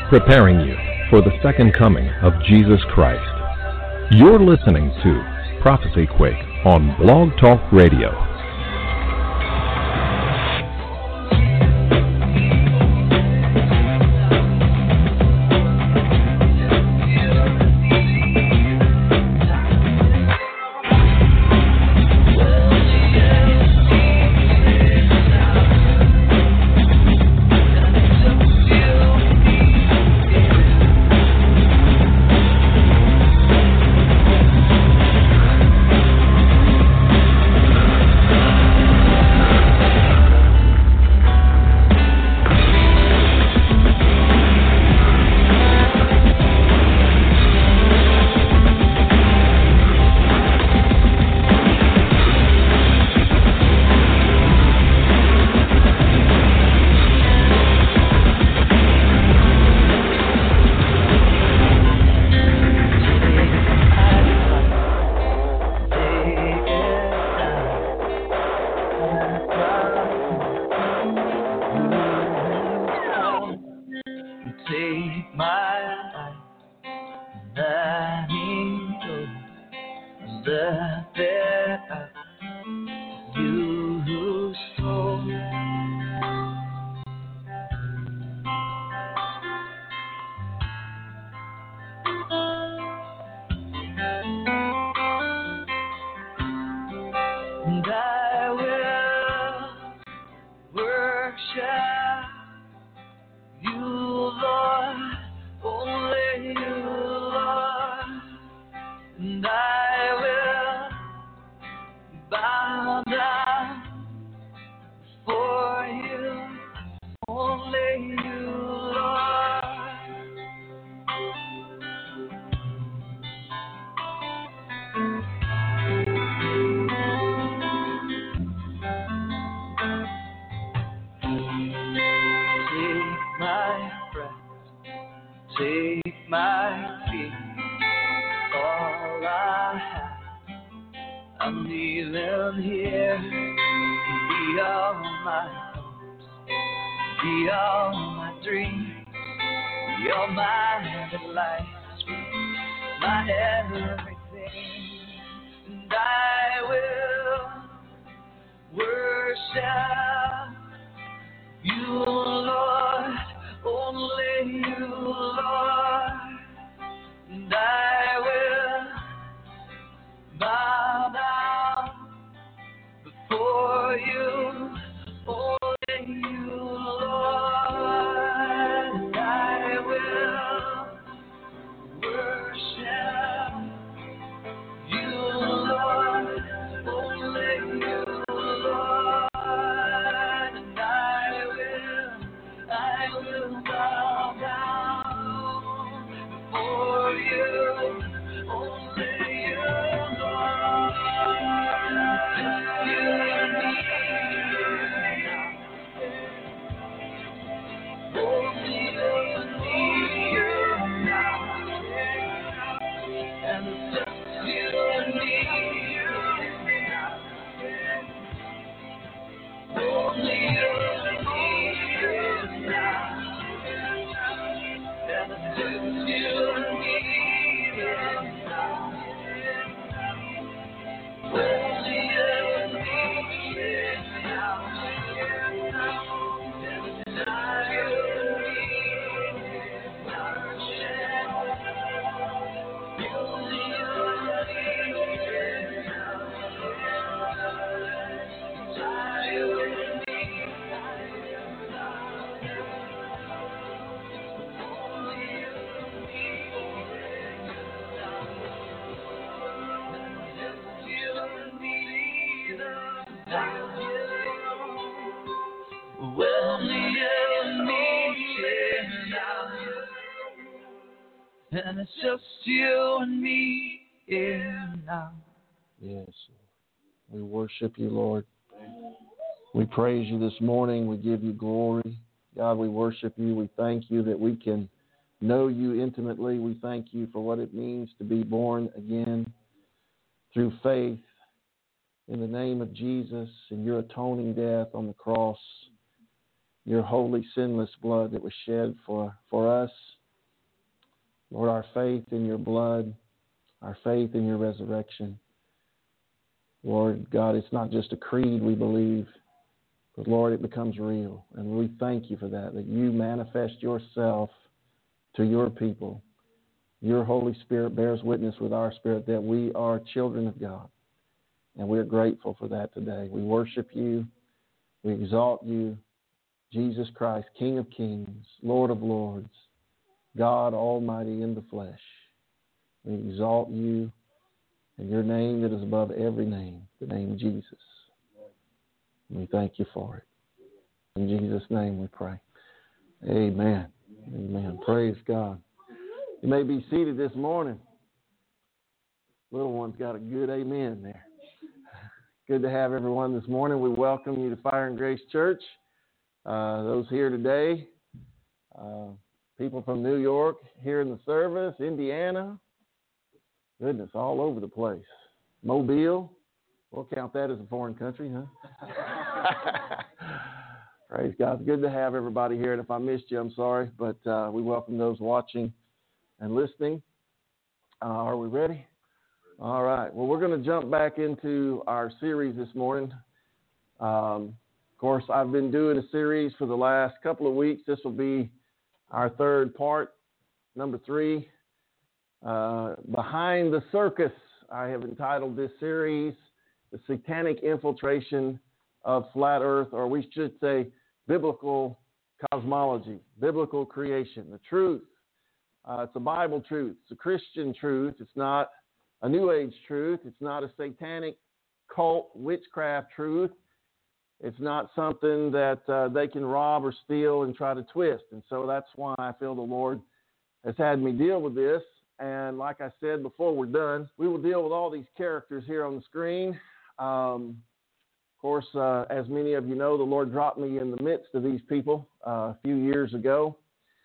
preparing you for the second coming of Jesus Christ. You're listening to Prophecy Quake on Blog Talk Radio. And it's just you and me here now. Yes. We worship you, Lord. We praise you this morning. We give you glory. God, we worship you. We thank you that we can know you intimately. We thank you for what it means to be born again through faith in the name of Jesus and your atoning death on the cross. your holy, sinless blood that was shed for us. Lord, our faith in your blood, our faith in your resurrection. Lord God, it's not just a creed we believe, but Lord, it becomes real. And we thank you for that you manifest yourself to your people. Your Holy Spirit bears witness with our spirit that we are children of God. And we're grateful for that today. We worship you. We exalt you, Jesus Christ, King of kings, Lord of lords, God Almighty in the flesh. We exalt you in your name that is above every name, the name of Jesus. And we thank you for it. In Jesus' name we pray. Amen. Amen. Praise God. You may be seated this morning. Little one's got a good amen there. Good to have everyone this morning. We welcome you to Fire and Grace Church. Those here today, people from New York here in the service, Indiana, goodness, all over the place. Mobile, we'll count that as a foreign country, huh? Praise God. It's good to have everybody here, and if I missed you, I'm sorry, but we welcome those watching and listening. Are we ready? All right. Well, we're going to jump back into our series this morning. Of course, I've been doing a series for the last couple of weeks. This will be our third part, number 3. Behind the Circus, I have entitled this series, The Satanic Infiltration of Flat Earth, or we should say biblical cosmology, biblical creation, the truth. It's a Bible truth. It's a Christian truth. It's not a New Age truth. It's not a satanic cult witchcraft truth. It's not something that they can rob or steal and try to twist. And so that's why I feel the Lord has had me deal with this. And like I said before we're done, we will deal with all these characters here on the screen. Of course, as many of you know, the Lord dropped me in the midst of these people a few years ago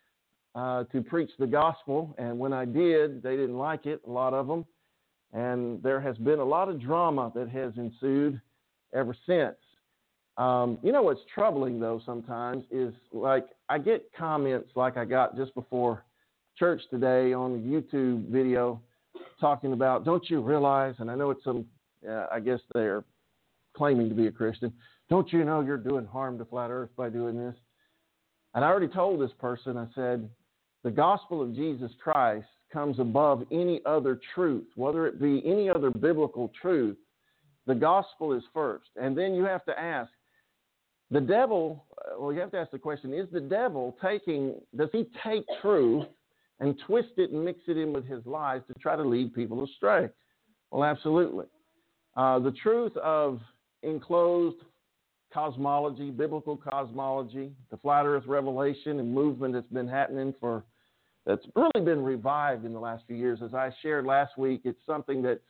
to preach the gospel. And when I did, they didn't like it, a lot of them. And there has been a lot of drama that has ensued ever since. You know what's troubling, though, sometimes is like I get comments like I got just before church today on the YouTube video talking about, don't you realize, and I know it's some, I guess they're claiming to be a Christian, don't you know you're doing harm to flat earth by doing this? And I already told this person, I said, the gospel of Jesus Christ comes above any other truth, whether it be any other biblical truth. The gospel is first. And then you have to ask, the devil, well, you have to ask the question, is the devil does he take truth and twist it and mix it in with his lies to try to lead people astray? Well, absolutely. The truth of enclosed cosmology, biblical cosmology, the flat earth revelation and movement that's been happening that's really been revived in the last few years. As I shared last week, it's something that's,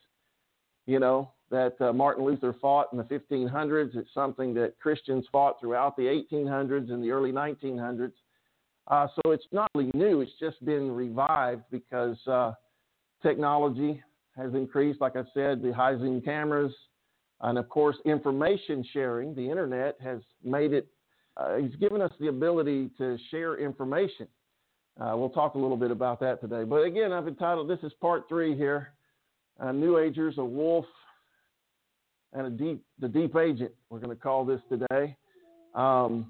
that Martin Luther fought in the 1500s. It's something that Christians fought throughout the 1800s and the early 1900s. So it's not really new. It's just been revived because technology has increased. Like I said, the high-zoom cameras, and of course, information sharing. The internet has made it. It's given us the ability to share information. We'll talk a little bit about that today. But again, I've entitled, this is part 3 here, New Agers, a Wolf, and the Deep Agent. We're going to call this today. I'm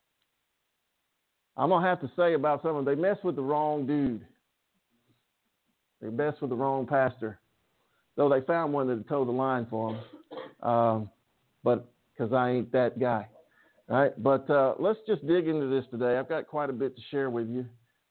going to have to say about some of them, they mess with the wrong dude. They mess with the wrong pastor. Though they found one that toed the line for them. But because I ain't that guy. All right. But let's just dig into this today. I've got quite a bit to share with you.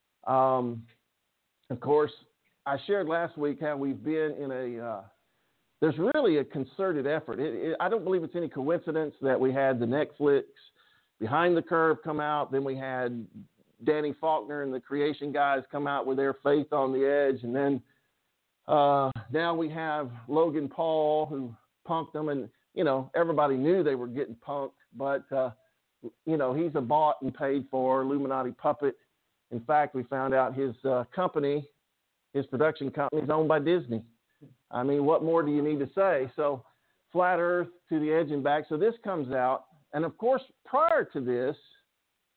Of course, I shared last week how we've been in there's really a concerted effort. I don't believe it's any coincidence that we had the Netflix Behind the Curve come out. Then we had Danny Faulkner and the Creation guys come out with their Faith on the Edge. And then now we have Logan Paul who punked them. And, everybody knew they were getting punked. But, he's a bought and paid for Illuminati puppet. In fact, we found out his company, his production company, is owned by Disney. I mean, what more do you need to say? So Flat Earth to the Edge and back. So this comes out. And, of course, prior to this,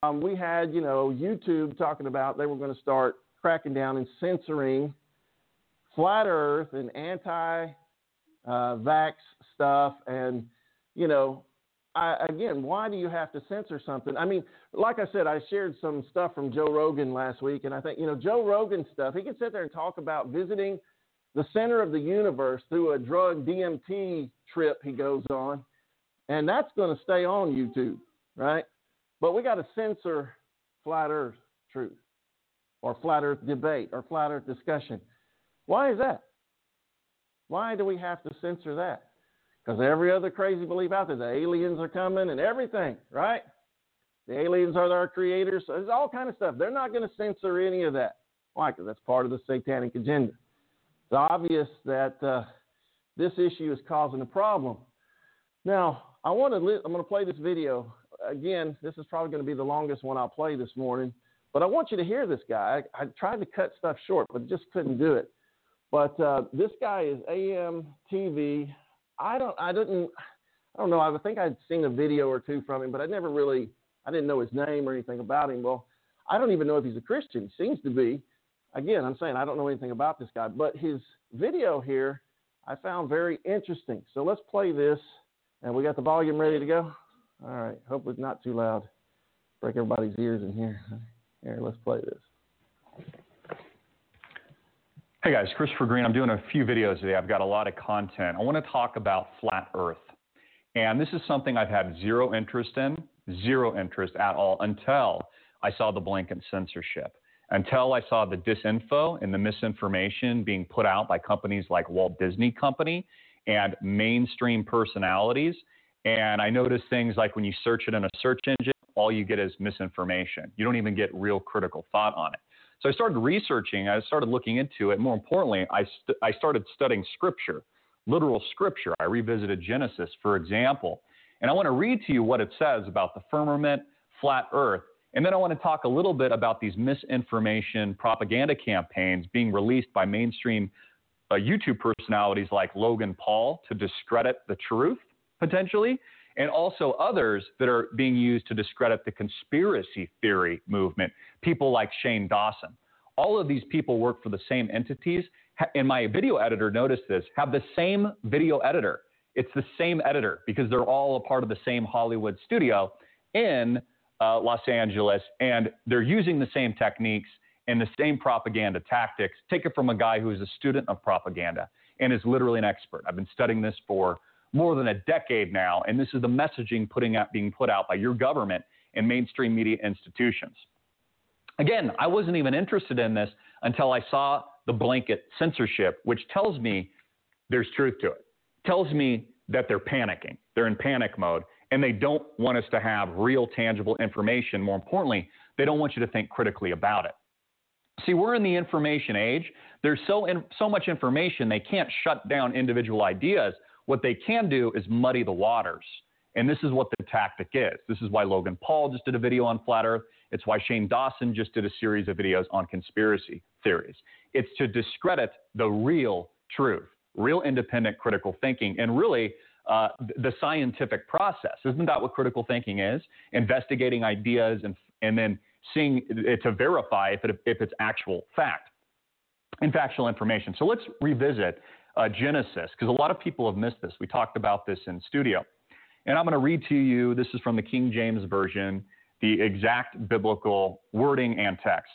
we had, YouTube talking about they were going to start cracking down and censoring flat earth and anti-vax stuff. And, again, why do you have to censor something? I mean, like I said, I shared some stuff from Joe Rogan last week, and I think, Joe Rogan stuff, he can sit there and talk about visiting the center of the universe through a drug DMT trip he goes on, and that's going to stay on YouTube, right? But we got to censor flat earth truth or flat earth debate or flat earth discussion. Why is that? Why do we have to censor that? Because every other crazy belief out there, the aliens are coming and everything, right? The aliens are our creators. So there's all kind of stuff. They're not going to censor any of that. Why? Because that's part of the satanic agenda. It's obvious that this issue is causing a problem. Now, I'm going to play this video. Again, this is probably going to be the longest one I'll play this morning. But I want you to hear this guy. I tried to cut stuff short, but just couldn't do it. But this guy is AMTV. I don't know. I think I'd seen a video or two from him, but I didn't know his name or anything about him. Well, I don't even know if he's a Christian. He seems to be. Again, I'm saying I don't know anything about this guy, but his video here I found very interesting. So let's play this, and we got the volume ready to go. All right. Hope it's not too loud. Break everybody's ears in here. Here, let's play this. Hey guys, Christopher Green. I'm doing a few videos today. I've got a lot of content. I want to talk about flat earth. And this is something I've had zero interest at all until I saw the blanket censorship, until I saw the disinfo and the misinformation being put out by companies like Walt Disney Company and mainstream personalities. And I noticed things like when you search it in a search engine, all you get is misinformation. You don't even get real critical thought on it. So I started researching, I started looking into it. More importantly, I started studying scripture, literal scripture. I revisited Genesis, for example. And I want to read to you what it says about the firmament, flat earth. And then I want to talk a little bit about these misinformation propaganda campaigns being released by mainstream YouTube personalities like Logan Paul to discredit the truth, potentially, and also others that are being used to discredit the conspiracy theory movement, people like Shane Dawson. All of these people work for the same entities, and my video editor, noticed this, have the same video editor. It's the same editor because they're all a part of the same Hollywood studio in Los Angeles, and they're using the same techniques and the same propaganda tactics. Take it from a guy who is a student of propaganda and is literally an expert. I've been studying this for more than a decade now, and this is the messaging being put out by your government and mainstream media institutions. Again, I wasn't even interested in this until I saw the blanket censorship, which tells me there's truth to it. Tells me that they're panicking. They're in panic mode, and they don't want us to have real, tangible information. More importantly, they don't want you to think critically about it. See, we're in the information age. There's so much information, they can't shut down individual ideas. What they can do is muddy the waters. And this is what the tactic is. This is why Logan Paul just did a video on flat earth. It's why Shane Dawson just did a series of videos on conspiracy theories. It's to discredit the real truth, real independent critical thinking, and really the scientific process. Isn't that what critical thinking is? Investigating ideas and then seeing it to verify if it's actual fact and factual information. So let's revisit Genesis, because a lot of people have missed this. We talked about this in studio. And I'm going to read to you, this is from the King James Version, the exact biblical wording and text.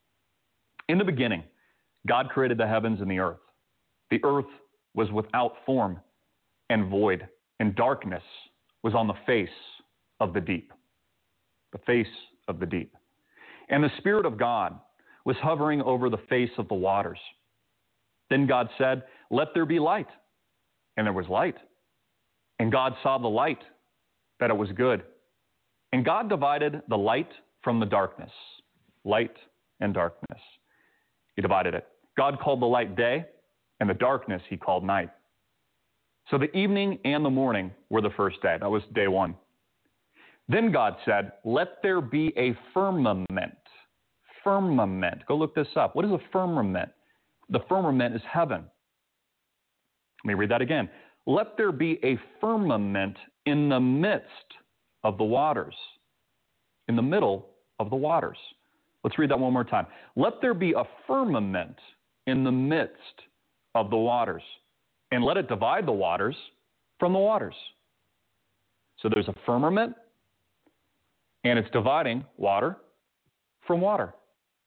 In the beginning, God created the heavens and the earth. The earth was without form and void, and darkness was on the face of the deep. The face of the deep. And the Spirit of God was hovering over the face of the waters. Then God said, "Let there be light." And there was light. And God saw the light, that it was good. And God divided the light from the darkness. Light and darkness. He divided it. God called the light day, and the darkness he called night. So the evening and the morning were the first day. That was day one. Then God said, "Let there be a firmament." Firmament. Go look this up. What is a firmament? The firmament is heaven. Let me read that again. Let there be a firmament in the midst of the waters. In the middle of the waters. Let's read that one more time. Let there be a firmament in the midst of the waters, and let it divide the waters from the waters. So there's a firmament, and it's dividing water from water.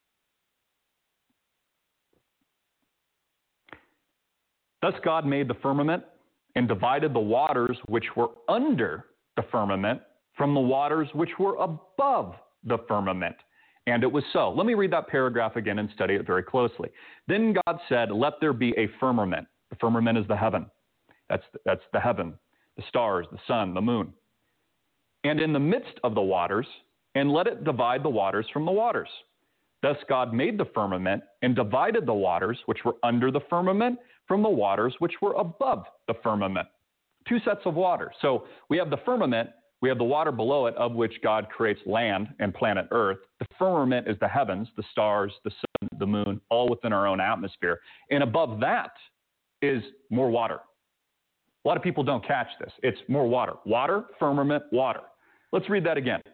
Thus God made the firmament and divided the waters which were under the firmament from the waters which were above the firmament. And it was so. Let me read that paragraph again and study it very closely. Then God said, let there be a firmament. The firmament is the heaven. That's the heaven, the stars, the sun, the moon. And in the midst of the waters, and let it divide the waters from the waters. Thus God made the firmament and divided the waters which were under the firmament from the waters which were above the firmament. Two sets of water. So we have the firmament, we have the water below it, of which God creates land and planet Earth. The firmament is the heavens, the stars, the sun, the moon, all within our own atmosphere. And above that is more water. A lot of people don't catch this. It's more water. Water, firmament, water. Let's read that again.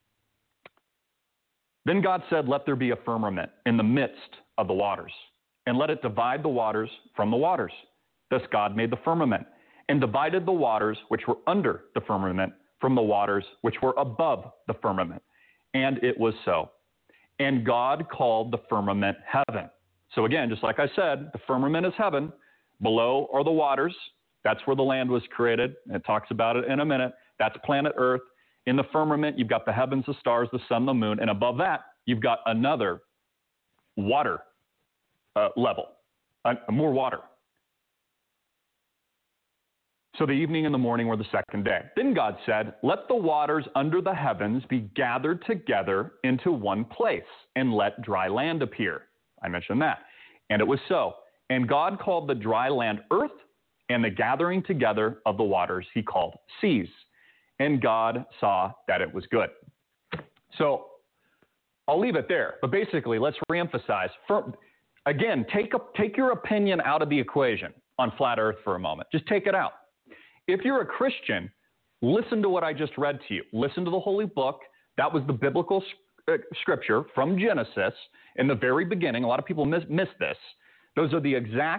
Then God said, let there be a firmament in the midst of the waters, and let it divide the waters from the waters. Thus God made the firmament, and divided the waters which were under the firmament from the waters which were above the firmament. And it was so. And God called the firmament heaven. So again, just like I said, the firmament is heaven. Below are the waters. That's where the land was created. It talks about it in a minute. That's planet Earth. In the firmament, you've got the heavens, the stars, the sun, the moon. And above that, you've got another water level, more water. So the evening and the morning were the second day. Then God said, let the waters under the heavens be gathered together into one place, and let dry land appear. I mentioned that. And it was so. And God called the dry land earth, and the gathering together of the waters he called seas. And God saw that it was good. So I'll leave it there. But basically, let's reemphasize. Again, take your opinion out of the equation on flat earth for a moment. Just take it out. If you're a Christian, listen to what I just read to you. Listen to the Holy Book. That was the biblical scripture from Genesis in the very beginning. A lot of people miss this. That's the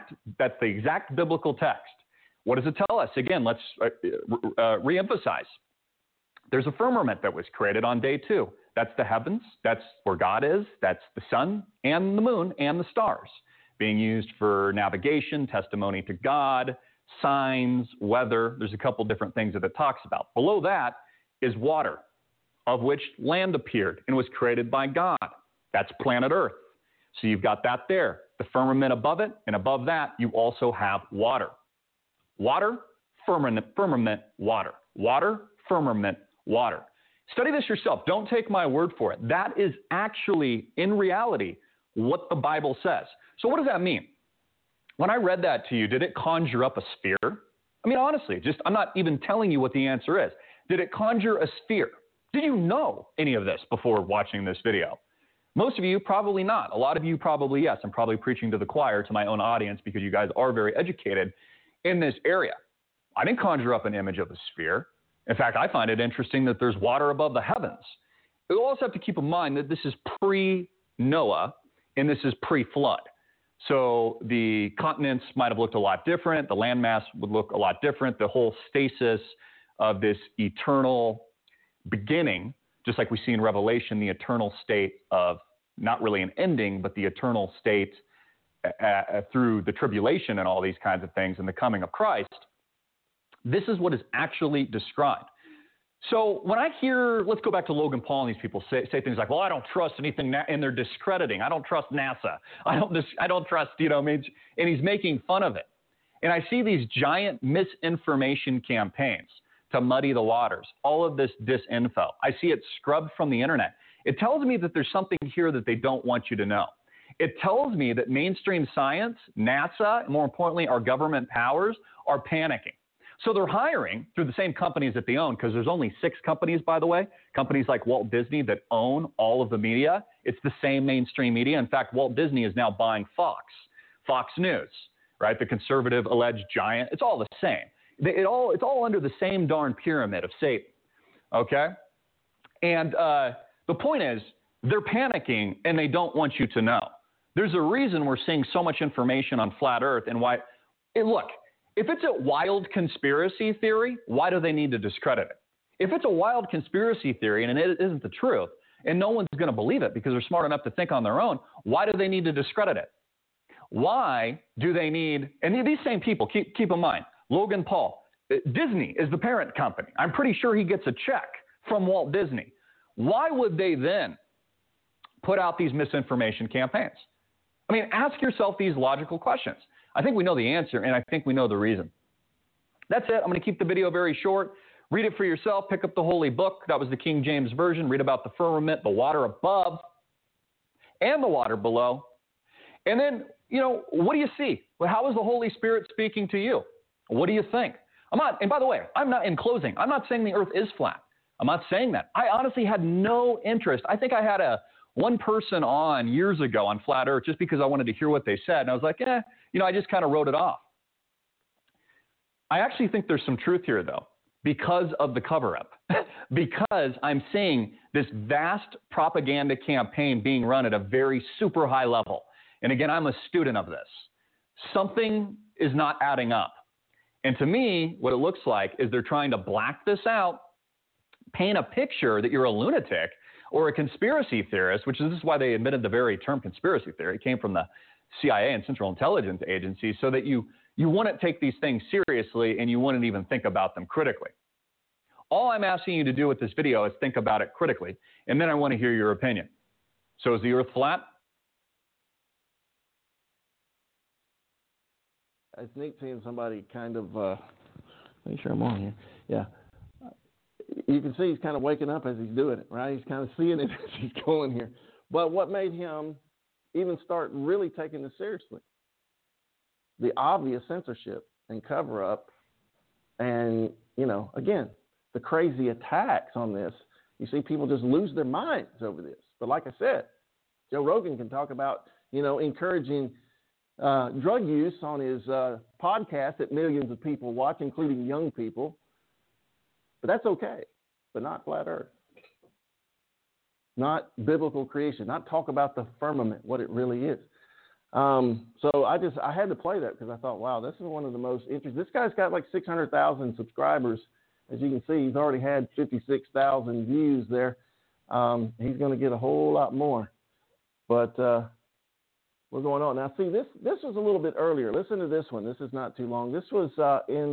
exact biblical text. What does it tell us? Again, let's reemphasize. There's a firmament that was created on day 2. That's the heavens. That's where God is. That's the sun and the moon and the stars, being used for navigation, testimony to God, signs, weather. There's a couple different things that it talks about. Below that is water, of which land appeared and was created by God. That's planet Earth. So you've got that there. The firmament above it, and above that, you also have water. Water, firmament, water. Water, firmament, water. Study this yourself. Don't take my word for it. That is actually, in reality, what the Bible says. So what does that mean? When I read that to you, did it conjure up a sphere? I mean, honestly, I'm not even telling you what the answer is. Did it conjure a sphere? Did you know any of this before watching this video? Most of you, probably not. A lot of you, probably yes. I'm probably preaching to the choir, to my own audience, because you guys are very educated in this area. I didn't conjure up an image of a sphere. In fact, I find it interesting that there's water above the heavens. You also have to keep in mind that this is pre-Noah and this is pre-flood. So the continents might have looked a lot different. The landmass would look a lot different. The whole stasis of this eternal beginning, just like we see in Revelation, the eternal state of not really an ending, but the eternal state through the tribulation and all these kinds of things and the coming of Christ. This is what is actually described. So when I hear, let's go back to Logan Paul and these people say things like, well, I don't trust anything, and they're discrediting. I don't trust NASA. I don't trust, and he's making fun of it. And I see these giant misinformation campaigns to muddy the waters, all of this disinfo. I see it scrubbed from the internet. It tells me that there's something here that they don't want you to know. It tells me that mainstream science, NASA, and more importantly, our government powers are panicking. So they're hiring through the same companies that they own, because there's only 6 companies, by the way, companies like Walt Disney that own all of the media. It's the same mainstream media. In fact, Walt Disney is now buying Fox News, right? The conservative alleged giant. It's all the same. It's all under the same darn pyramid of Satan, okay? And the point is, They're panicking, and they don't want you to know. There's a reason we're seeing so much information on flat Earth and why. Look, if it's a wild conspiracy theory, why do they need to discredit it? If it's a wild conspiracy theory and it isn't the truth, and no one's going to believe it because they're smart enough to think on their own, why do they need to discredit it? Why do they need, and these same people, keep in mind, Logan Paul, Disney is the parent company. I'm pretty sure he gets a check from Walt Disney. Why would they then put out these misinformation campaigns? I mean, ask yourself these logical questions. I think we know the answer, and I think we know the reason. That's it. I'm going to keep the video very short. Read it for yourself. Pick up the Holy Book. That was the King James Version. Read about the firmament, the water above, and the water below. And then, what do you see? Well, how is the Holy Spirit speaking to you? What do you think? And by the way, in closing, I'm not saying the earth is flat. I'm not saying that. I honestly had no interest. I think I had one person on years ago on flat earth just because I wanted to hear what they said. And I was like, I just kind of wrote it off. I actually think there's some truth here, though, because of the cover-up, because I'm seeing this vast propaganda campaign being run at a very super high level. And again, I'm a student of this. Something is not adding up. And to me, what it looks like is they're trying to black this out, paint a picture that you're a lunatic or a conspiracy theorist, which is why they admitted the very term conspiracy theory. It came from the CIA and Central Intelligence Agency, so that you wouldn't take these things seriously and you wouldn't even think about them critically. All I'm asking you to do with this video is think about it critically, and then I want to hear your opinion. So is the earth flat? It's neat seeing somebody kind of, make sure I'm on here. Yeah. You can see he's kind of waking up as he's doing it, right? He's kind of seeing it as he's going here. But what made him even start really taking this seriously? The obvious censorship and cover-up and, again, the crazy attacks on this. You see people just lose their minds over this. But like I said, Joe Rogan can talk about, encouraging drug use on his podcast that millions of people watch, including young people. But that's okay, but not flat earth. Not biblical creation, not talk about the firmament, what it really is. So I had to play that because I thought, wow, this is one of the most interesting. This guy's got like 600,000 subscribers. As you can see, he's already had 56,000 views there. He's going to get a whole lot more. But we're going on. Now, see, this was a little bit earlier. Listen to this one. This is not too long. This was in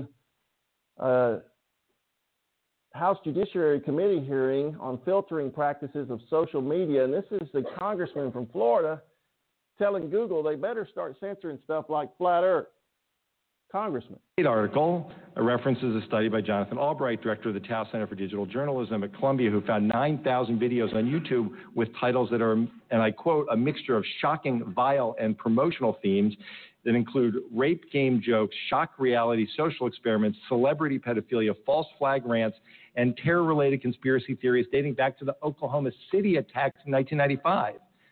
House Judiciary Committee hearing on filtering practices of social media. And this is the congressman from Florida telling Google they better start censoring stuff like flat earth. Congressman. Article references a study by Jonathan Albright, director of the Tao Center for Digital Journalism at Columbia, who found 9,000 videos on YouTube with titles that are, and I quote, a mixture of shocking, vile, and promotional themes that include rape game jokes, shock reality, social experiments, celebrity pedophilia, false flag rants, and terror-related conspiracy theories dating back to the Oklahoma City attacks in 1995.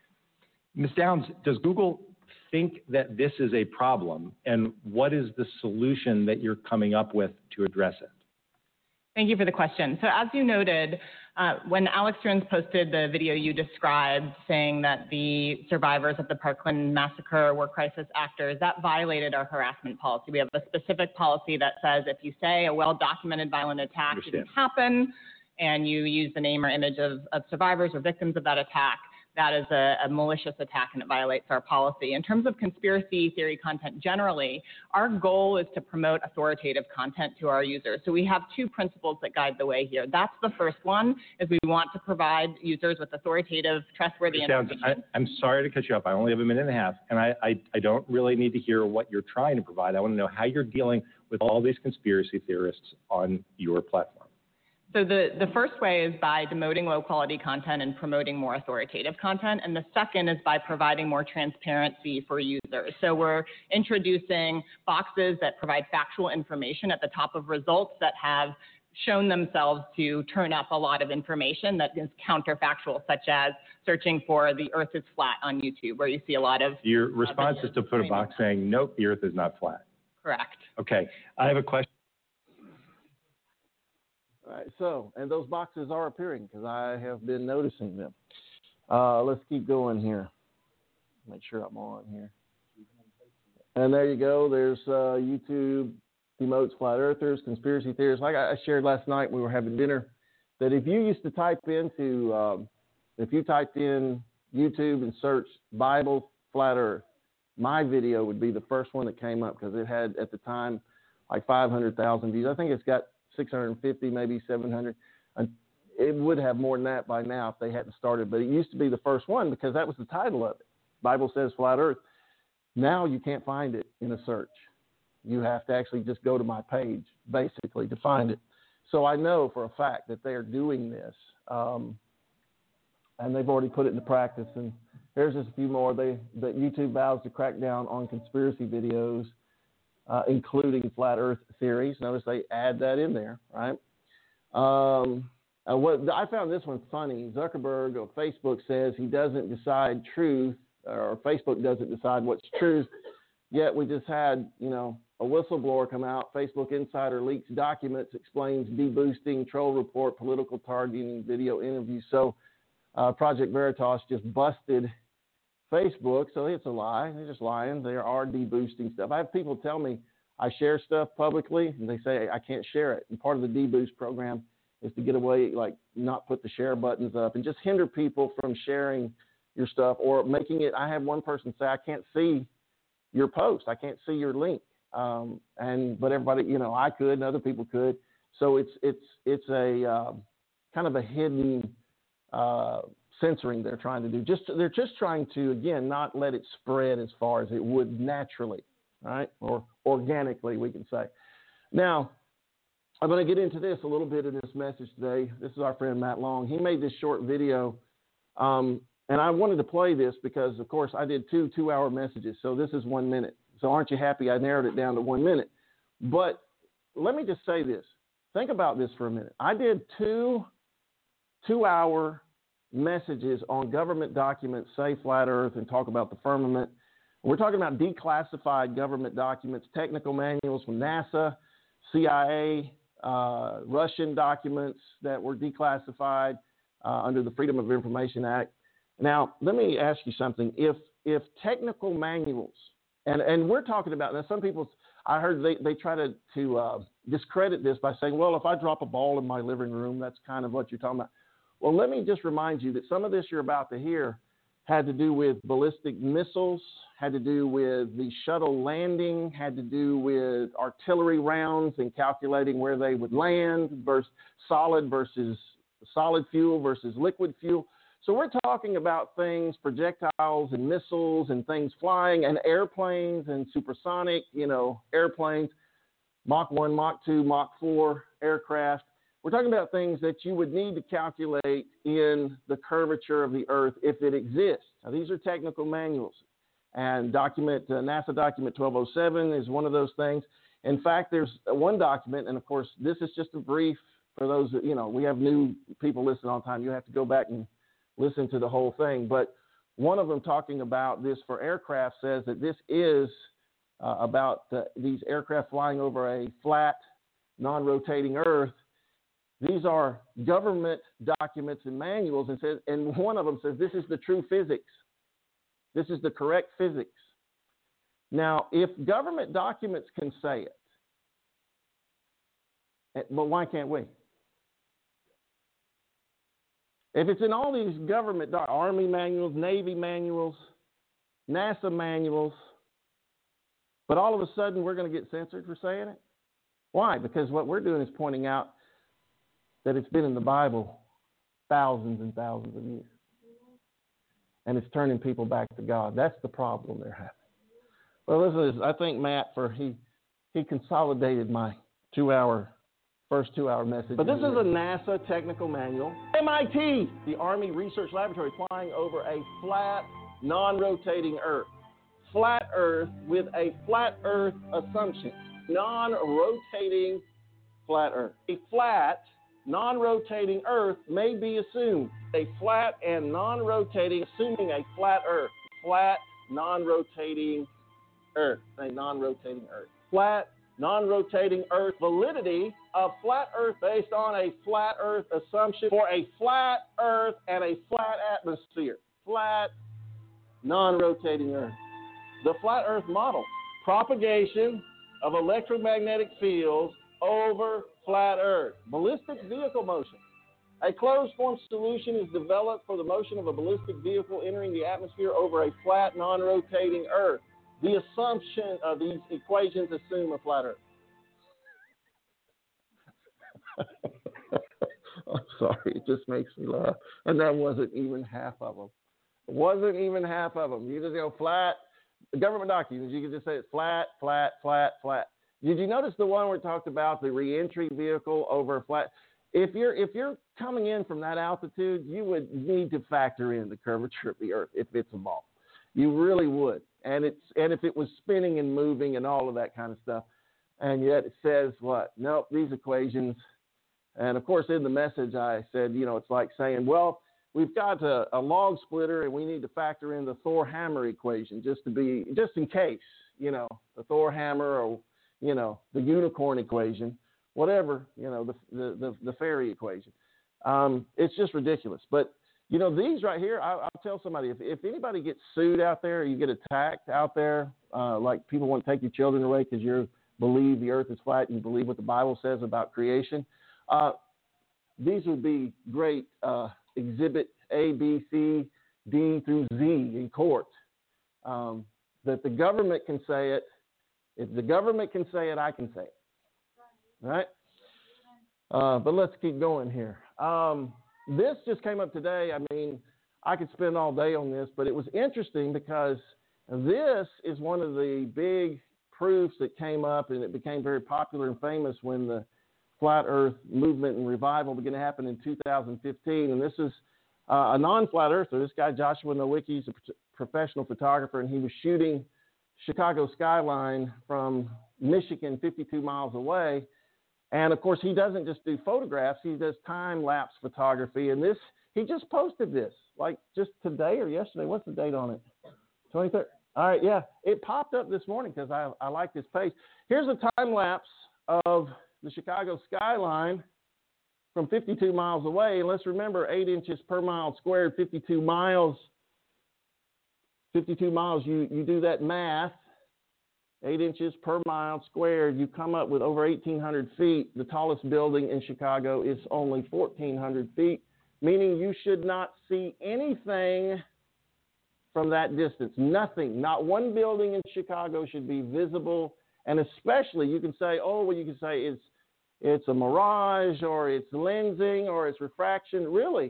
Ms. Downs, does Google think that this is a problem, and what is the solution that you're coming up with to address it? Thank you for the question. So as you noted, when Alex Jones posted the video you described saying that the survivors of the Parkland massacre were crisis actors, that violated our harassment policy. We have a specific policy that says if you say a well-documented violent attack didn't happen and you use the name or image of survivors or victims of that attack, that is a malicious attack and it violates our policy. In terms of conspiracy theory content generally, our goal is to promote authoritative content to our users. So we have two principles that guide the way here. That's the first one, is we want to provide users with authoritative, trustworthy information. I'm sorry to cut you off. I only have a minute and a half, and I don't really need to hear what you're trying to provide. I want to know how you're dealing with all these conspiracy theorists on your platform. So the first way is by demoting low-quality content and promoting more authoritative content, and the second is by providing more transparency for users. So we're introducing boxes that provide factual information at the top of results that have shown themselves to turn up a lot of information that is counterfactual, such as searching for the earth is flat on YouTube, where you see a lot of... Your response is to put a box saying, nope, the earth is not flat. Correct. Okay. I have a question. All right, so, and those boxes are appearing because I have been noticing them. Let's keep going here. Make sure I'm on here. And there you go. There's YouTube demotes flat earthers, conspiracy theorists. Like I shared last night, we were having dinner, that if you used to if you typed in YouTube and searched Bible flat earth, my video would be the first one that came up because it had, at the time, like 500,000 views. I think it's got 650, maybe 700. It would have more than that by now if they hadn't started, but it used to be the first one because that was the title of it. Bible says flat earth. Now you can't find it in a search. You have to actually just go to my page, basically, to find it. So I know for a fact that they are doing this, and they've already put it into practice. And here's just a few more. That YouTube vows to crack down on conspiracy videos, including flat earth theories. Notice they add that in there, right? What I found this one funny. Zuckerberg of Facebook says he doesn't decide truth, or Facebook doesn't decide what's truth. Yet we just had, a whistleblower come out. Facebook Insider leaks documents, explains deboosting, troll report, political targeting, video interviews. So Project Veritas just busted Facebook. So it's a lie. They're just lying. They are deboosting stuff. I have people tell me I share stuff publicly, and they say I can't share it. And part of the deboost program is to get away, like not put the share buttons up and just hinder people from sharing your stuff or making it. I had one person say, I can't see your post. I can't see your link. But everybody, I could and other people could. So it's a kind of a hidden censoring they're trying to do. They're just trying to, again, not let it spread as far as it would naturally, right? Or organically, we can say. Now, I'm going to get into this a little bit in this message today. This is our friend Matt Long. He made this short video, and I wanted to play this because, of course, I did two-hour messages, so this is 1 minute. So aren't you happy I narrowed it down to 1 minute? But let me just say this. Think about this for a minute. I did two-hour messages on government documents, say flat earth, and talk about the firmament. We're talking about declassified government documents, technical manuals from NASA, CIA, Russian documents that were declassified under the Freedom of Information Act. Now, let me ask you something. If technical manuals, and we're talking about, now some people, I heard they try to discredit this by saying, well, if I drop a ball in my living room, that's kind of what you're talking about. Well, let me just remind you that some of this you're about to hear had to do with ballistic missiles, had to do with the shuttle landing, had to do with artillery rounds and calculating where they would land versus solid fuel versus liquid fuel. So we're talking about things, projectiles and missiles and things flying and airplanes and supersonic, airplanes, Mach 1, Mach 2, Mach 4 aircraft. We're talking about things that you would need to calculate in the curvature of the Earth if it exists. Now, these are technical manuals. And NASA document 1207 is one of those things. In fact, there's one document, and of course, this is just a brief for those that, we have new people listening all the time. You have to go back and listen to the whole thing. But one of them talking about this for aircraft says that this is about these aircraft flying over a flat, non-rotating Earth. These are government documents and manuals, and one of them says this is the true physics. This is the correct physics. Now, if government documents can say it, but why can't we? If it's in all these government Army manuals, Navy manuals, NASA manuals, but all of a sudden we're going to get censored for saying it? Why? Because what we're doing is pointing out that it's been in the Bible thousands and thousands of years. And it's turning people back to God. That's the problem they're having. Well, listen to this. I think Matt, he consolidated my first two-hour message. But this is a NASA technical manual. MIT, the Army Research Laboratory, flying over a flat, non-rotating Earth. Flat Earth with a flat Earth assumption. Non-rotating flat Earth. A flat, non-rotating Earth may be assumed. A flat and non-rotating, assuming a flat Earth. Flat, non-rotating Earth. A non-rotating Earth. Flat, non-rotating Earth, validity of flat Earth based on a flat Earth assumption for a flat Earth and a flat atmosphere. Flat, non-rotating Earth. The flat Earth model, propagation of electromagnetic fields over flat Earth. Ballistic vehicle motion. A closed-form solution is developed for the motion of a ballistic vehicle entering the atmosphere over a flat, non-rotating Earth. The assumption of these equations assume a flat Earth. I'm sorry, it just makes me laugh. And that wasn't even half of them. It wasn't even half of them. You just go flat. The government documents, you can just say it's flat, flat, flat, flat. Did you notice the one where it talked about the reentry vehicle over a flat? If you're coming in from that altitude, you would need to factor in the curvature of the Earth if it's a ball. You really would. And if it was spinning and moving and all of that kind of stuff. And yet it says what? Nope, these equations. And of course, in the message, I said, it's like saying, well, we've got a log splitter and we need to factor in the Thor-Hammer equation just in case, the Thor-Hammer or, the unicorn equation, whatever, the fairy equation. It's just ridiculous. But, these right here, I'll tell somebody, if anybody gets sued out there, or you get attacked out there, like people want to take your children away because you believe the Earth is flat and you believe what the Bible says about creation, these would be great exhibit A, B, C, D through Z in court. That the government can say it. If the government can say it, I can say it. All right? But let's keep going here. This just came up today. I mean, I could spend all day on this, but it was interesting because this is one of the big proofs that came up, and it became very popular and famous when the Flat Earth movement and revival began to happen in 2015. And this is a non-flat earther. This guy, Joshua Nowicki, is a professional photographer, and he was shooting Chicago skyline from Michigan, 52 miles away. And, of course, he doesn't just do photographs. He does time-lapse photography. And he just posted this, like just today or yesterday. What's the date on it? 23rd. All right, yeah. It popped up this morning because I like this page. Here's a time-lapse of the Chicago skyline from 52 miles away. And let's remember, 8 inches per mile squared, 52 miles. 52 miles, you do that math. 8 inches per mile squared, you come up with over 1,800 feet. The tallest building in Chicago is only 1,400 feet, meaning you should not see anything from that distance. Nothing. Not one building in Chicago should be visible. And especially, you can say, it's a mirage, or it's lensing, or it's refraction. Really,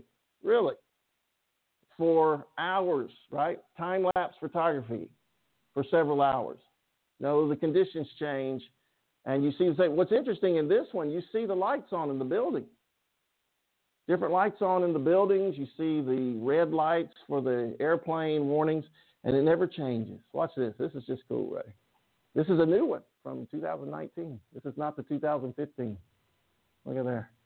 for hours, right? Time-lapse photography for several hours. No, the conditions change, and you see. What's interesting in this one, you see the lights on in the building. Different lights on in the buildings. You see the red lights for the airplane warnings, and it never changes. Watch this. This is just cool, Ray. This is a new one from 2019. This is not the 2015. Look at there.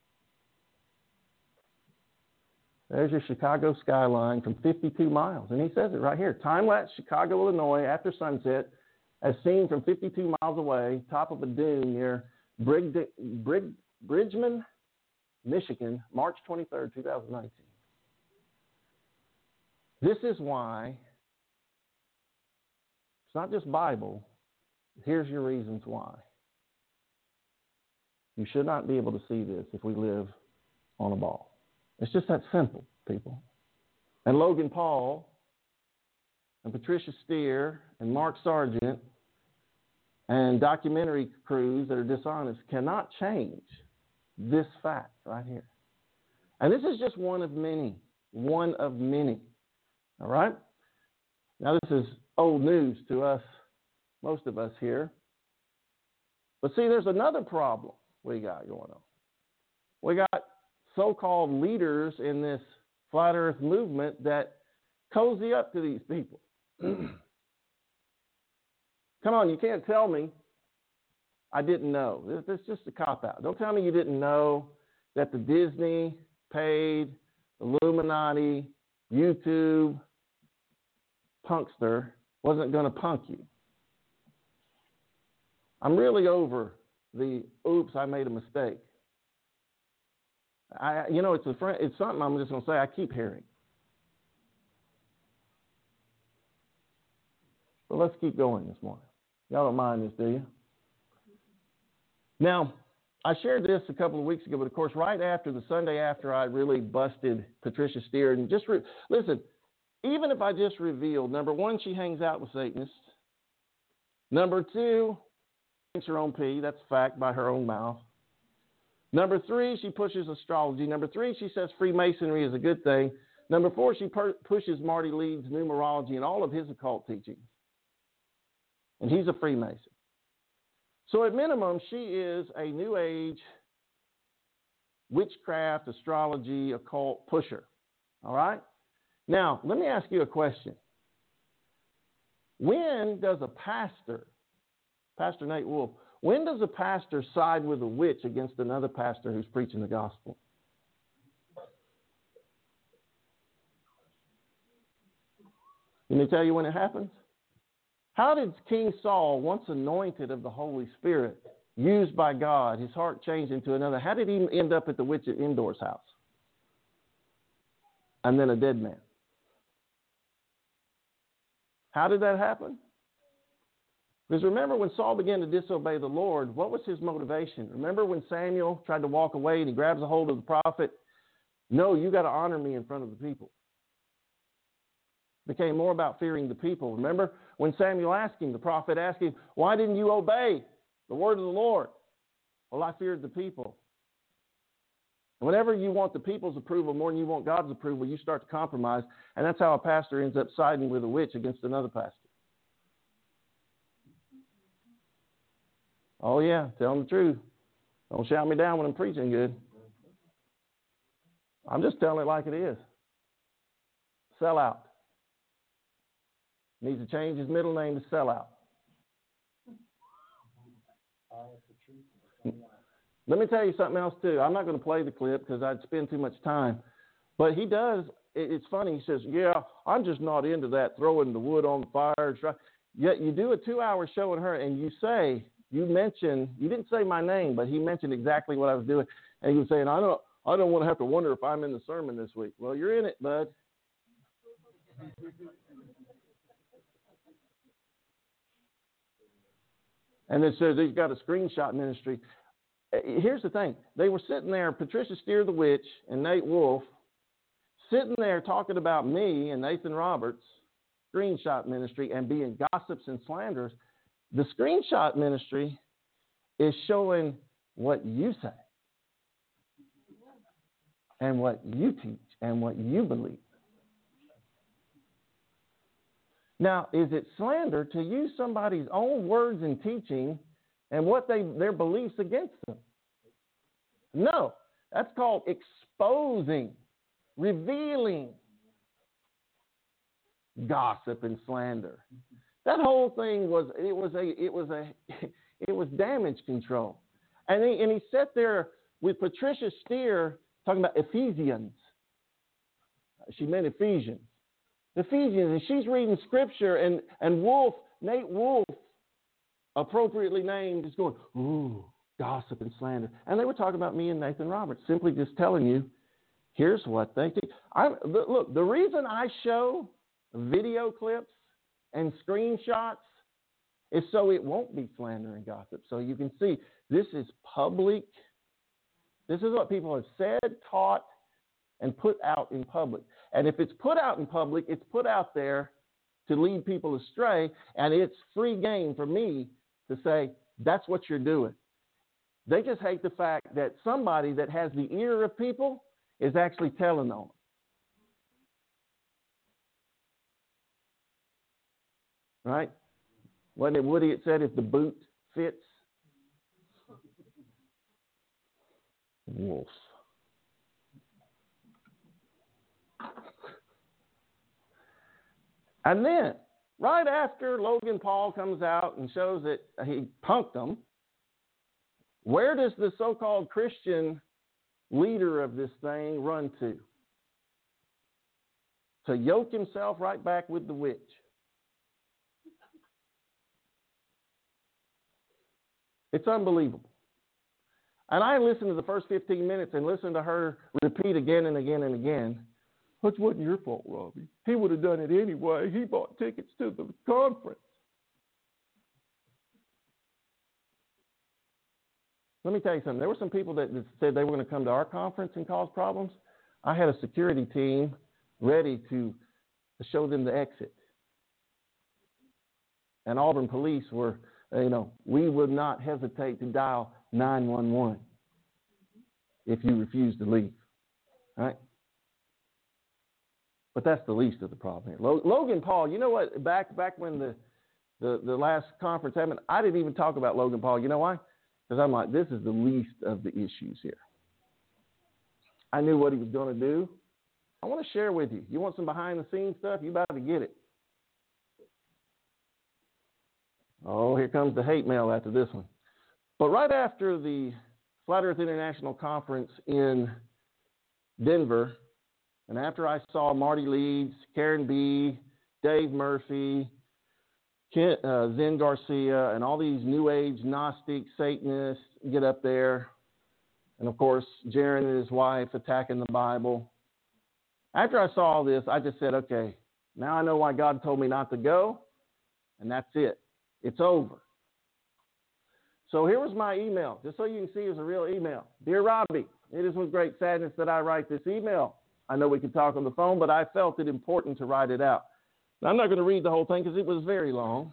There's your Chicago skyline from 52 miles, and he says it right here. Time-lapse Chicago, Illinois, after sunset, as seen from 52 miles away, top of a dune near Bridgman, Michigan, March 23rd, 2019. This is why it's not just Bible. Here's your reasons why. You should not be able to see this if we live on a ball. It's just that simple, people. And Logan Paul and Patricia Steer and Mark Sargent and documentary crews that are dishonest cannot change this fact right here. And this is just one of many. All right? Now, this is old news to us, most of us here. But see, there's another problem we got going on. We got so-called leaders in this flat earth movement that cozy up to these people. Come on, you can't tell me I didn't know. This is just a cop-out. Don't tell me you didn't know that the Disney, paid, Illuminati, YouTube, punkster wasn't going to punk you. I'm really over the oops, I made a mistake. It's something I'm just going to say I keep hearing. But let's keep going this morning. Y'all don't mind this, do you? Now, I shared this a couple of weeks ago, but of course, right after the Sunday after I really busted Patricia Steer, and just listen, even if I just revealed, number one, she hangs out with Satanists. Number two, drinks her own pee. That's a fact by her own mouth. Number three, she pushes astrology. Number three, she says Freemasonry is a good thing. Number four, she pushes Marty Leeds' numerology and all of his occult teachings. And he's a Freemason. So at minimum, she is a New Age, witchcraft, astrology, occult pusher. All right? Now, let me ask you a question. When does a pastor, Pastor Nate Wolf, when does a pastor side with a witch against another pastor who's preaching the gospel? Can they tell you when it happens? How did King Saul, once anointed of the Holy Spirit, used by God, his heart changed into another, how did he end up at the witch at Endor's house? And then a dead man. How did that happen? Because remember when Saul began to disobey the Lord, what was his motivation? Remember when Samuel tried to walk away and he grabs a hold of the prophet? No, you got to honor me in front of the people. It became more about fearing the people. Remember when Samuel asked him, the prophet asked him, why didn't you obey the word of the Lord? Well, I feared the people. And whenever you want the people's approval more than you want God's approval, you start to compromise. And that's how a pastor ends up siding with a witch against another pastor. Oh, yeah, tell them the truth. Don't shout me down when I'm preaching good. I'm just telling it like it is. Sell out. Needs to change his middle name to Sellout. Let me tell you something else, too. I'm not going to play the clip because I'd spend too much time. But he does. It's funny. He says, yeah, I'm just not into that, throwing the wood on the fire. Yet you do a 2-hour show on her and you mention, you didn't say my name, but he mentioned exactly what I was doing. And he was saying, I don't want to have to wonder if I'm in the sermon this week. Well, you're in it, bud. And it says he's got a screenshot ministry. Here's the thing. They were sitting there, Patricia Steer the witch and Nate Wolf, sitting there talking about me and Nathan Roberts, screenshot ministry, and being gossips and slanderers. The screenshot ministry is showing what you say and what you teach and what you believe. Now, is it slander to use somebody's own words and teaching and what their beliefs against them? No, that's called exposing, revealing gossip and slander. That whole thing was damage control. And he sat there with Patricia Steer talking about Ephesians. She meant Ephesians. And she's reading scripture, and Nate Wolf, appropriately named, is going, ooh, gossip and slander. And they were talking about me and Nathan Roberts, simply just telling you, here's what they think. Look, the reason I show video clips and screenshots is so it won't be slander and gossip. So you can see this is public. This is what people have said, taught, and put out in public. And if it's put out in public, it's put out there to lead people astray, and it's free game for me to say, that's what you're doing. They just hate the fact that somebody that has the ear of people is actually telling on them. Right? Wasn't it Woody that said, if the boot fits? Wolf. And then, right after Logan Paul comes out and shows that he punked them, where does the so-called Christian leader of this thing run to? To yoke himself right back with the witch. It's unbelievable. And I listened to the first 15 minutes and listened to her repeat again and again and again, "It wasn't your fault, Robbie. He would have done it anyway. He bought tickets to the conference." Let me tell you something. There were some people that said they were going to come to our conference and cause problems. I had a security team ready to show them the exit. And Auburn police were, we would not hesitate to dial 911 if you refuse to leave. All right? But that's the least of the problem here. Logan Paul, you know what? Back when the last conference happened, I didn't even talk about Logan Paul. You know why? Because I'm like, this is the least of the issues here. I knew what he was going to do. I want to share with you. You want some behind-the-scenes stuff? You about to get it. Oh, here comes the hate mail after this one. But right after the Flat Earth International Conference in Denver, and after I saw Marty Leeds, Karen B., Dave Murphy, Zen Garcia, and all these New Age Gnostic Satanists get up there, and of course, Jaron and his wife attacking the Bible. After I saw all this, I just said, okay, now I know why God told me not to go, and that's it. It's over. So here was my email, just so you can see it's a real email. Dear Robbie, it is with great sadness that I write this email. I know we could talk on the phone, but I felt it important to write it out. Now, I'm not going to read the whole thing because it was very long.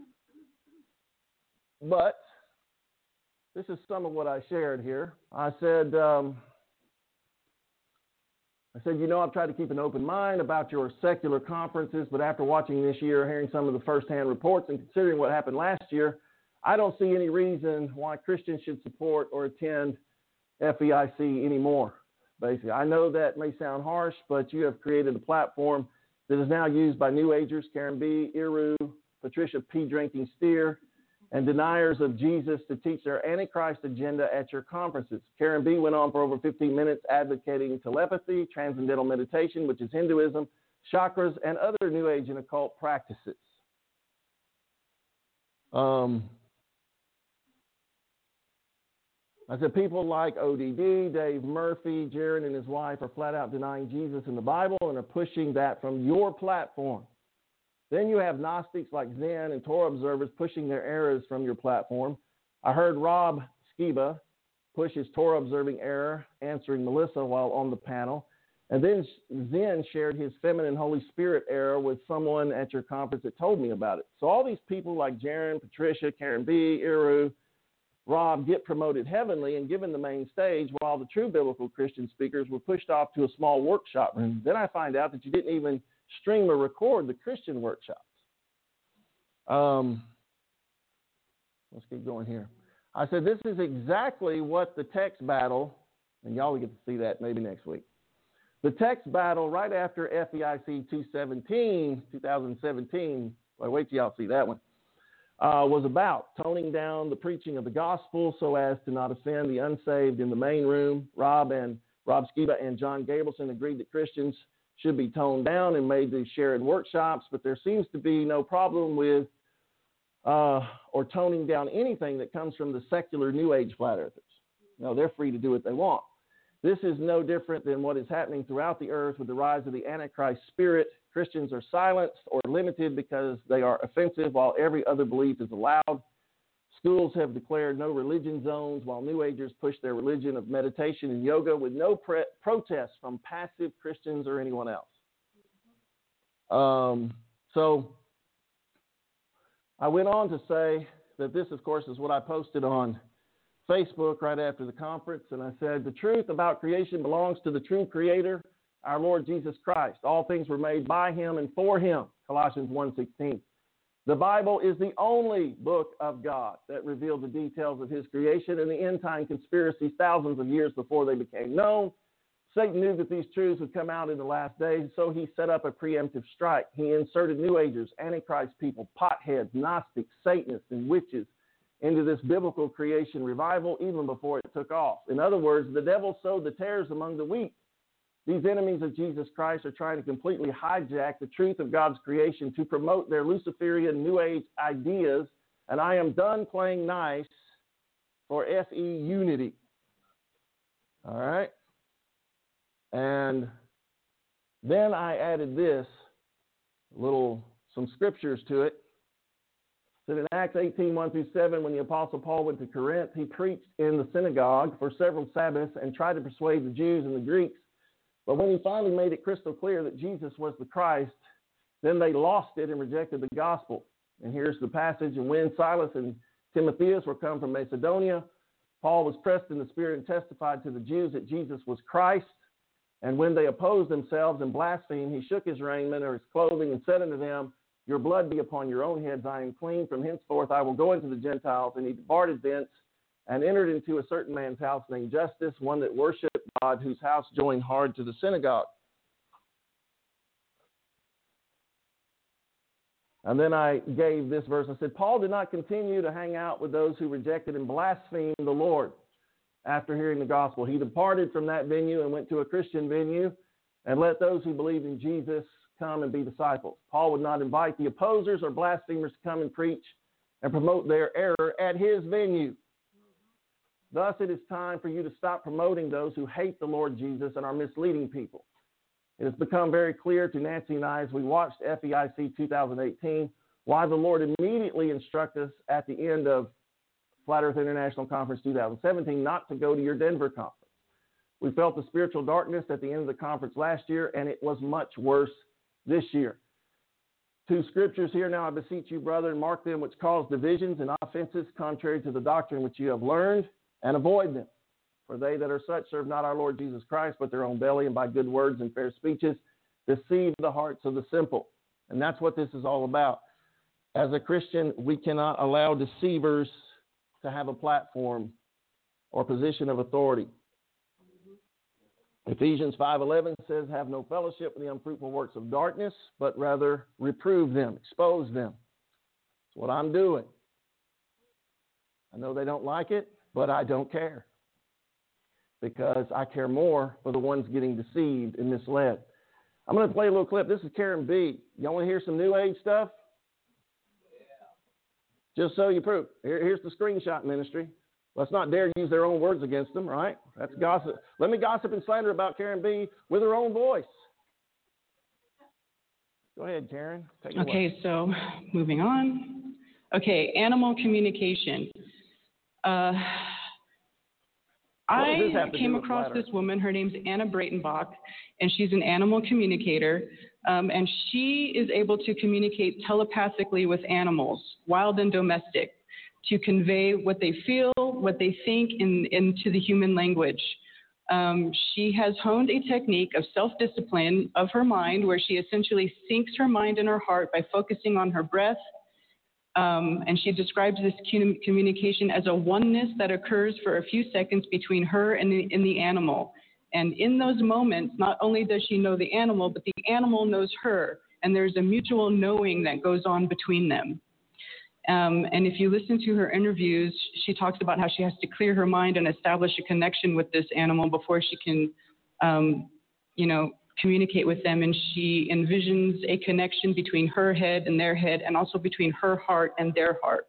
But this is some of what I shared here. I said, I've tried to keep an open mind about your secular conferences, but after watching this year, hearing some of the firsthand reports, and considering what happened last year, I don't see any reason why Christians should support or attend FEIC anymore. Basically, I know that may sound harsh, but you have created a platform that is now used by New Agers, Karen B., Iru, Patricia P. Drinking Steer, and deniers of Jesus to teach their Antichrist agenda at your conferences. Karen B. went on for over 15 minutes advocating telepathy, transcendental meditation, which is Hinduism, chakras, and other New Age and occult practices. I said people like ODD, Dave Murphy, Jaron and his wife are flat out denying Jesus in the Bible and are pushing that from your platform. Then you have Gnostics like Zen and Torah observers pushing their errors from your platform. I heard Rob Skiba push his Torah observing error, answering Melissa while on the panel. And then Zen shared his feminine Holy Spirit error with someone at your conference that told me about it. So all these people like Jaron, Patricia, Karen B., Iru, Rob get promoted heavenly and given the main stage, while the true biblical Christian speakers were pushed off to a small workshop room. Then I find out that you didn't even stream or record the Christian workshops. Let's keep going here. I said this is exactly what the text battle, and y'all will get to see that maybe next week. The text battle right after FEIC 2017, wait till y'all see that one, was about toning down the preaching of the gospel so as to not offend the unsaved in the main room. Rob Skiba and John Gableson agreed that Christians should be toned down and made to share in workshops, but there seems to be no problem with or toning down anything that comes from the secular New Age flat earthers. No, they're free to do what they want. This is no different than what is happening throughout the earth with the rise of the Antichrist spirit. Christians are silenced or limited because they are offensive, while every other belief is allowed. Schools have declared no religion zones, while New Agers push their religion of meditation and yoga with no protest from passive Christians or anyone else. So I went on to say that this, of course, is what I posted on Facebook right after the conference, and I said, the truth about creation belongs to the true creator, our Lord Jesus Christ. All things were made by him and for him, Colossians 1:16. The Bible is the only book of God that revealed the details of his creation and the end-time conspiracies thousands of years before they became known. Satan knew that these truths would come out in the last days, so he set up a preemptive strike. He inserted New Agers, Antichrist people, potheads, Gnostics, Satanists, and witches into this biblical creation revival even before it took off. In other words, the devil sowed the tares among the wheat. These enemies of Jesus Christ are trying to completely hijack the truth of God's creation to promote their Luciferian New Age ideas, and I am done playing nice for FE unity. All right? And then I added this, some scriptures to it. So in Acts 18, 1-7, when the Apostle Paul went to Corinth, he preached in the synagogue for several Sabbaths and tried to persuade the Jews and the Greeks. But when he finally made it crystal clear that Jesus was the Christ, then they lost it and rejected the gospel. And here's the passage. And when Silas and Timotheus were come from Macedonia, Paul was pressed in the Spirit and testified to the Jews that Jesus was Christ. And when they opposed themselves and blasphemed, he shook his raiment or his clothing and said unto them, Your blood be upon your own heads. I am clean. From henceforth I will go into the Gentiles. And he departed thence and entered into a certain man's house named Justus, one that worshipped God, whose house joined hard to the synagogue. And then I gave this verse. I said, Paul did not continue to hang out with those who rejected and blasphemed the Lord after hearing the gospel. He departed from that venue and went to a Christian venue and let those who believed in Jesus come and be disciples. Paul would not invite the opposers or blasphemers to come and preach and promote their error at his venue. Thus, it is time for you to stop promoting those who hate the Lord Jesus and are misleading people. It has become very clear to Nancy and I as we watched FEIC 2018 why the Lord immediately instructed us at the end of Flat Earth International Conference 2017 not to go to your Denver conference. We felt the spiritual darkness at the end of the conference last year, and it was much worse this year. 2 scriptures here. Now I beseech you, brother, and mark them which cause divisions and offenses contrary to the doctrine which you have learned, and avoid them. For they that are such serve not our Lord Jesus Christ, but their own belly, and by good words and fair speeches deceive the hearts of the simple. And that's what this is all about. As a Christian, we cannot allow deceivers to have a platform or position of authority. Ephesians 5:11 says, have no fellowship with the unfruitful works of darkness, but rather reprove them, expose them. That's what I'm doing. I know they don't like it, but I don't care, because I care more for the ones getting deceived and misled. I'm going to play a little clip. This is Karen B. Y'all want to hear some New Age stuff? Yeah. Just so you prove. Here's the screenshot ministry. Let's not dare use their own words against them, right? That's gossip. Let me gossip and slander about Karen B. with her own voice. Go ahead, Karen. Take it away. So moving on. Okay, animal communication. I came across this woman. Her name's Anna Breitenbach, and she's an animal communicator. And she is able to communicate telepathically with animals, wild and domestic, to convey what they feel, what they think into the human language. She has honed a technique of self-discipline of her mind, where she essentially syncs her mind and her heart by focusing on her breath. And she describes this communication as a oneness that occurs for a few seconds between her and the animal. And in those moments, not only does she know the animal, but the animal knows her. And there's a mutual knowing that goes on between them. And if you listen to her interviews, she talks about how she has to clear her mind and establish a connection with this animal before she can, communicate with them. And she envisions a connection between her head and their head, and also between her heart and their heart.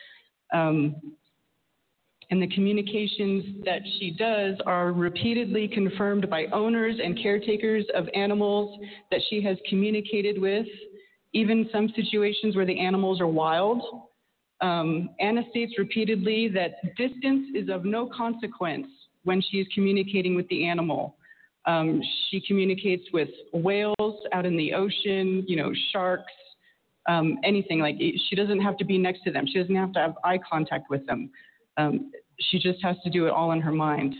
And the communications that she does are repeatedly confirmed by owners and caretakers of animals that she has communicated with, even some situations where the animals are wild. Anna states repeatedly that distance is of no consequence when she is communicating with the animal. She communicates with whales out in the ocean, sharks, anything. Like, she doesn't have to be next to them. She doesn't have to have eye contact with them. She just has to do it all in her mind.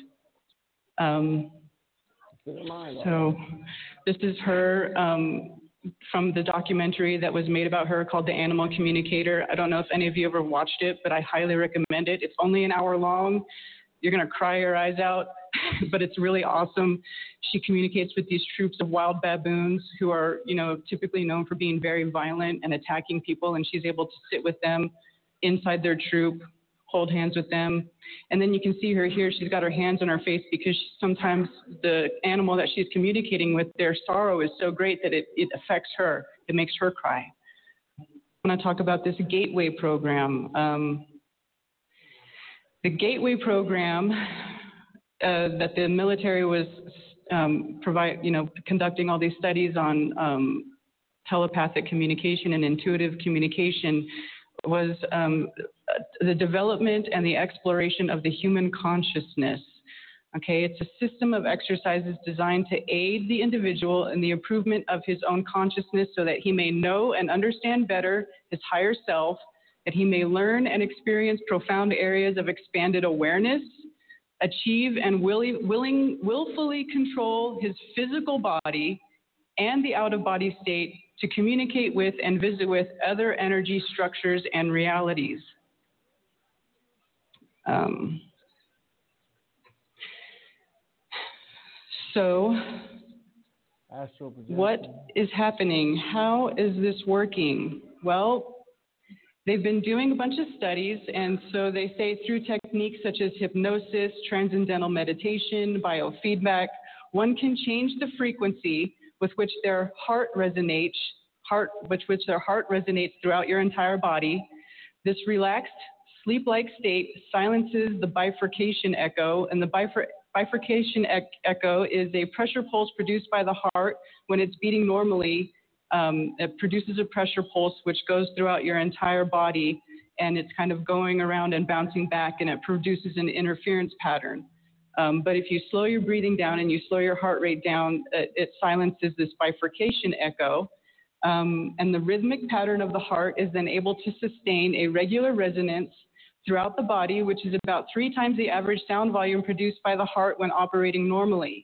So this is her from the documentary that was made about her called The Animal Communicator. I don't know if any of you ever watched it, but I highly recommend it. It's only an hour long. You're going to cry your eyes out, but it's really awesome. She communicates with these troops of wild baboons who are, typically known for being very violent and attacking people, and she's able to sit with them inside their troop, hold hands with them. And then you can see her here. She's got her hands on her face because sometimes the animal that she's communicating with, their sorrow is so great that it affects her. It makes her cry. I want to talk about this Gateway program. The Gateway program that the military was conducting all these studies on telepathic communication and intuitive communication was the development and the exploration of the human consciousness. Okay, it's a system of exercises designed to aid the individual in the improvement of his own consciousness so that he may know and understand better his higher self, that he may learn and experience profound areas of expanded awareness, achieve and willfully control his physical body and the out-of-body state to communicate with and visit with other energy structures and realities. So, what is happening? How is this working? Well, they've been doing a bunch of studies, and so they say through techniques such as hypnosis, transcendental meditation, biofeedback, one can change the frequency with which their heart resonates, throughout your entire body. This relaxed, sleep-like state silences the bifurcation echo, and the bifurcation echo is a pressure pulse produced by the heart when it's beating normally. It produces a pressure pulse which goes throughout your entire body, and it's kind of going around and bouncing back, and it produces an interference pattern. But if you slow your breathing down and you slow your heart rate down, it silences this bifurcation echo. And the rhythmic pattern of the heart is then able to sustain a regular resonance throughout the body, which is about 3 times the average sound volume produced by the heart when operating normally.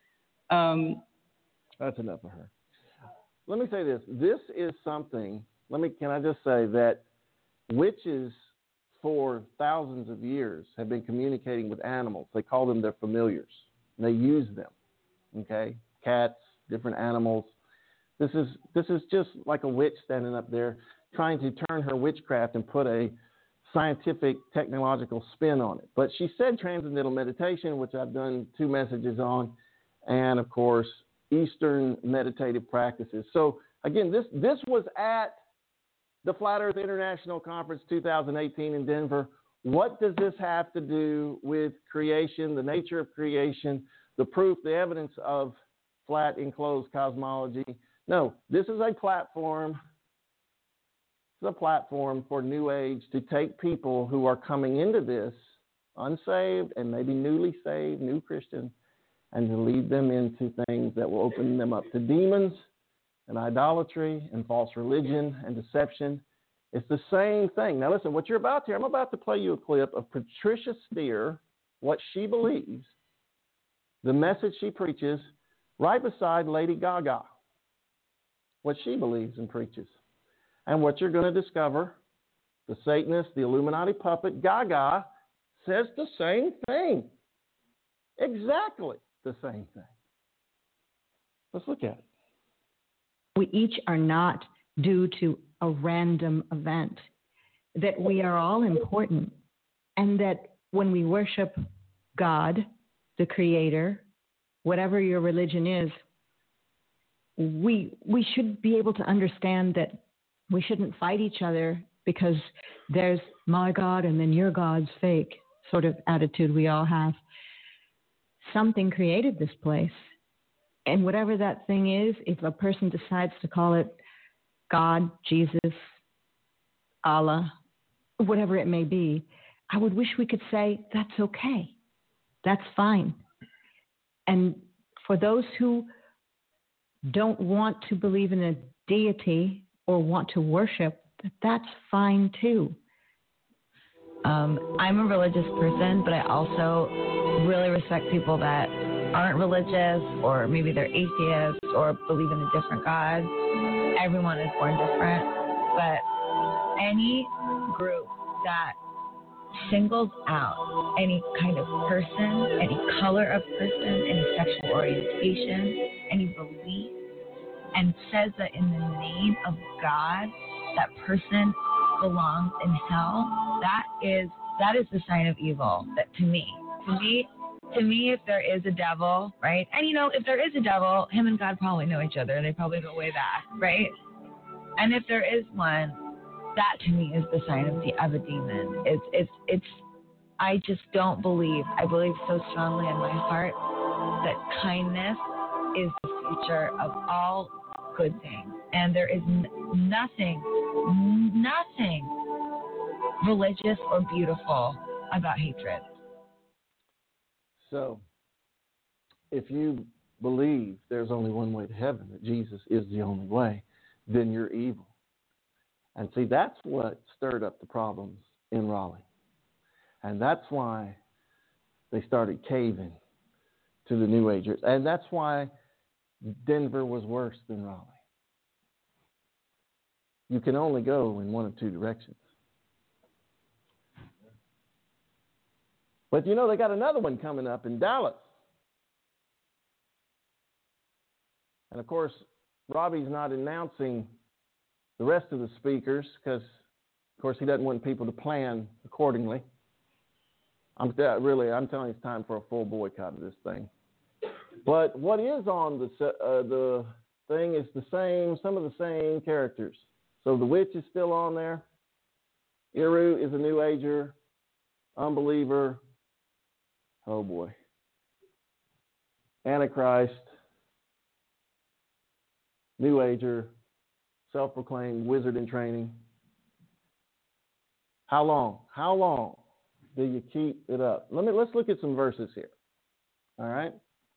That's enough of her. Let me say this. This is something, can I just say that witches for thousands of years have been communicating with animals. They call them their familiars. They use them, okay? Cats, different animals. This is just like a witch standing up there trying to turn her witchcraft and put a scientific, technological spin on it. But she said transcendental meditation, which I've done 2 messages on, and of course, Eastern meditative practices. So again, this was at the Flat Earth International Conference 2018 in Denver. What does this have to do with creation, the nature of creation, the proof, the evidence of flat enclosed cosmology? No, this is a platform. It's a platform for New Age to take people who are coming into this unsaved and maybe newly saved, new Christians, and to lead them into things that will open them up to demons and idolatry and false religion and deception. It's the same thing. Now listen, what you're about to hear, I'm about to play you a clip of Patricia Steere, what she believes, the message she preaches, right beside Lady Gaga, what she believes and preaches. And what you're going to discover, the Satanist, the Illuminati puppet, Gaga, says the same thing. Exactly the same thing. Let's look at it. We each are not due to a random event, that we are all important, and that when we worship God, the Creator, whatever your religion is, we should be able to understand that we shouldn't fight each other because there's my God and then your God's fake sort of attitude we all have. Something created this place. And whatever that thing is, if a person decides to call it God, Jesus, Allah, whatever it may be, I would wish we could say, that's okay. That's fine. And for those who don't want to believe in a deity or want to worship, that's fine too. I'm a religious person, but I also really respect people that aren't religious, or maybe they're atheists or believe in a different God. Everyone is born different, but any group that singles out any kind of person, any color of person, any sexual orientation, any belief, and says that in the name of God, that person belongs in hell, that is the sign of evil. That to me, if there is a devil, right? And if there is a devil, him and God probably know each other. They probably go way back, right? And if there is one, that to me is the sign of a demon. I just don't believe. I believe so strongly in my heart that kindness is the future of all good things. And there is nothing religious or beautiful about hatred. So, if you believe there's only one way to heaven, that Jesus is the only way, then you're evil. And see, that's what stirred up the problems in Raleigh. And that's why they started caving to the New Agers. And that's why Denver was worse than Raleigh. You can only go in one of two directions. But you know, they got another one coming up in Dallas. And of course, Robbie's not announcing the rest of the speakers because, of course, he doesn't want people to plan accordingly. I'm telling you, it's time for a full boycott of this thing. But what is on the thing is the same, some of the same characters. So the witch is still on there. Eru is a New Ager, unbeliever. Oh boy. Antichrist, New Ager, self-proclaimed wizard in training. How long? How long do you keep it up? Let's look at some verses here. All right.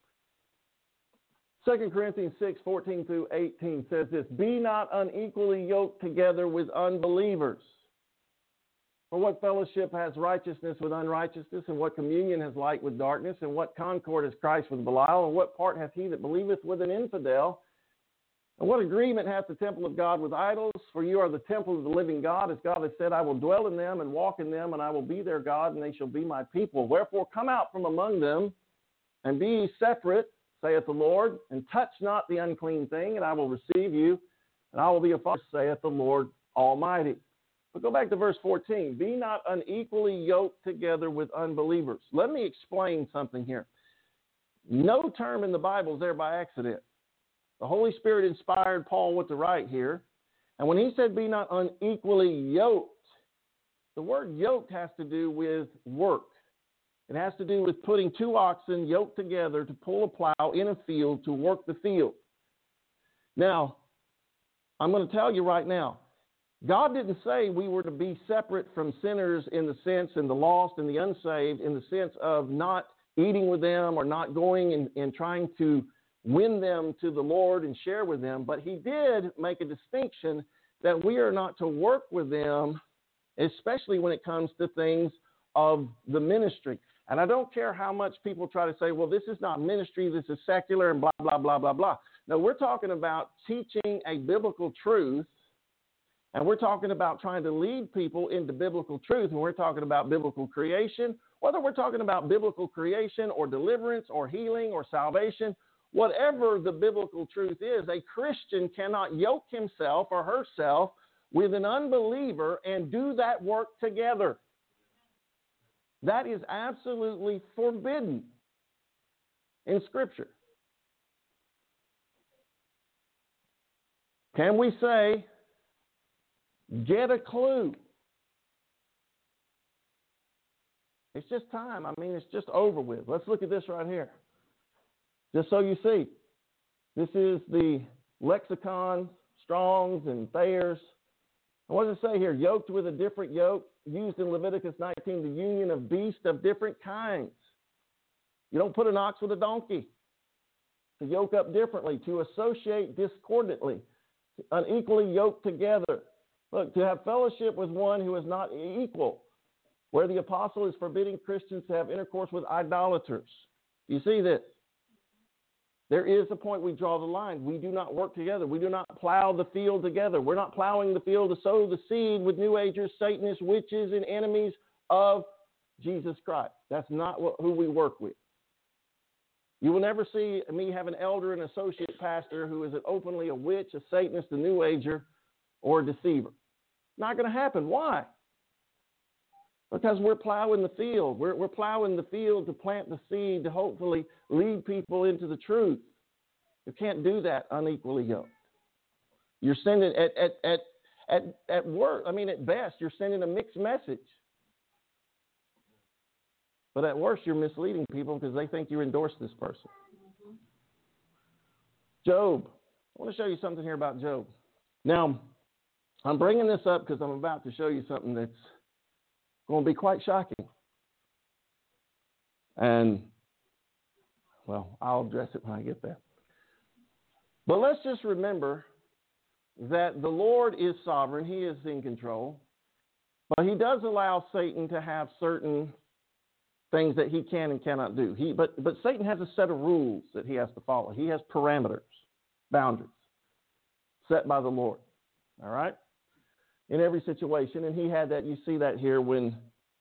2 Corinthians 6:14 through 18 says this: Be not unequally yoked together with unbelievers. For what fellowship has righteousness with unrighteousness, and what communion has light with darkness, and what concord has Christ with Belial, and what part hath he that believeth with an infidel? And what agreement hath the temple of God with idols? For you are the temple of the living God, as God has said, I will dwell in them and walk in them, and I will be their God, and they shall be my people. Wherefore come out from among them, and be ye separate, saith the Lord, and touch not the unclean thing, and I will receive you, and I will be a father, saith the Lord Almighty. But go back to verse 14. Be not unequally yoked together with unbelievers. Let me explain something here. No term in the Bible is there by accident. The Holy Spirit inspired Paul what to write here. And when he said be not unequally yoked, the word yoked has to do with work. It has to do with putting two oxen yoked together to pull a plow in a field to work the field. Now, I'm going to tell you right now, God didn't say we were to be separate from sinners in the sense, and the lost and the unsaved, in the sense of not eating with them or not going and trying to win them to the Lord and share with them. But he did make a distinction that we are not to work with them, especially when it comes to things of the ministry. And I don't care how much people try to say, well, this is not ministry, this is secular and blah, blah, blah, blah, blah. No, we're talking about teaching a biblical truth. And we're talking about trying to lead people into biblical truth. And we're talking about biblical creation, whether we're talking about biblical creation or deliverance or healing or salvation, whatever the biblical truth is, a Christian cannot yoke himself or herself with an unbeliever and do that work together. That is absolutely forbidden in Scripture. Can we say, get a clue? It's just time. I mean, it's just over with. Let's look at this right here. Just so you see. This is the lexicon, Strong's and Thayer's. And what does it say here? Yoked with a different yoke, used in Leviticus 19, the union of beasts of different kinds. You don't put an ox with a donkey. To yoke up differently, to associate discordantly, unequally yoked together. Look, to have fellowship with one who is not equal, where the apostle is forbidding Christians to have intercourse with idolaters. You see this? There is a point we draw the line. We do not work together. We do not plow the field together. We're not plowing the field to sow the seed with New Agers, Satanists, witches, and enemies of Jesus Christ. That's not who we work with. You will never see me have an elder and associate pastor who is openly a witch, a Satanist, a New Ager, or a deceiver. Not going to happen. Why? Because we're plowing the field. We're plowing the field to plant the seed to hopefully lead people into the truth. You can't do that unequally yoked. You're sending at work. I mean, at best, you're sending a mixed message. But at worst, you're misleading people because they think you endorse this person. Job. I want to show you something here about Job. Now, I'm bringing this up because I'm about to show you something that's going to be quite shocking. And, well, I'll address it when I get there. But let's just remember that the Lord is sovereign. He is in control. But he does allow Satan to have certain things that he can and cannot do. But Satan has a set of rules that he has to follow. He has parameters, boundaries set by the Lord. All right? In every situation. And he had that. You see that here when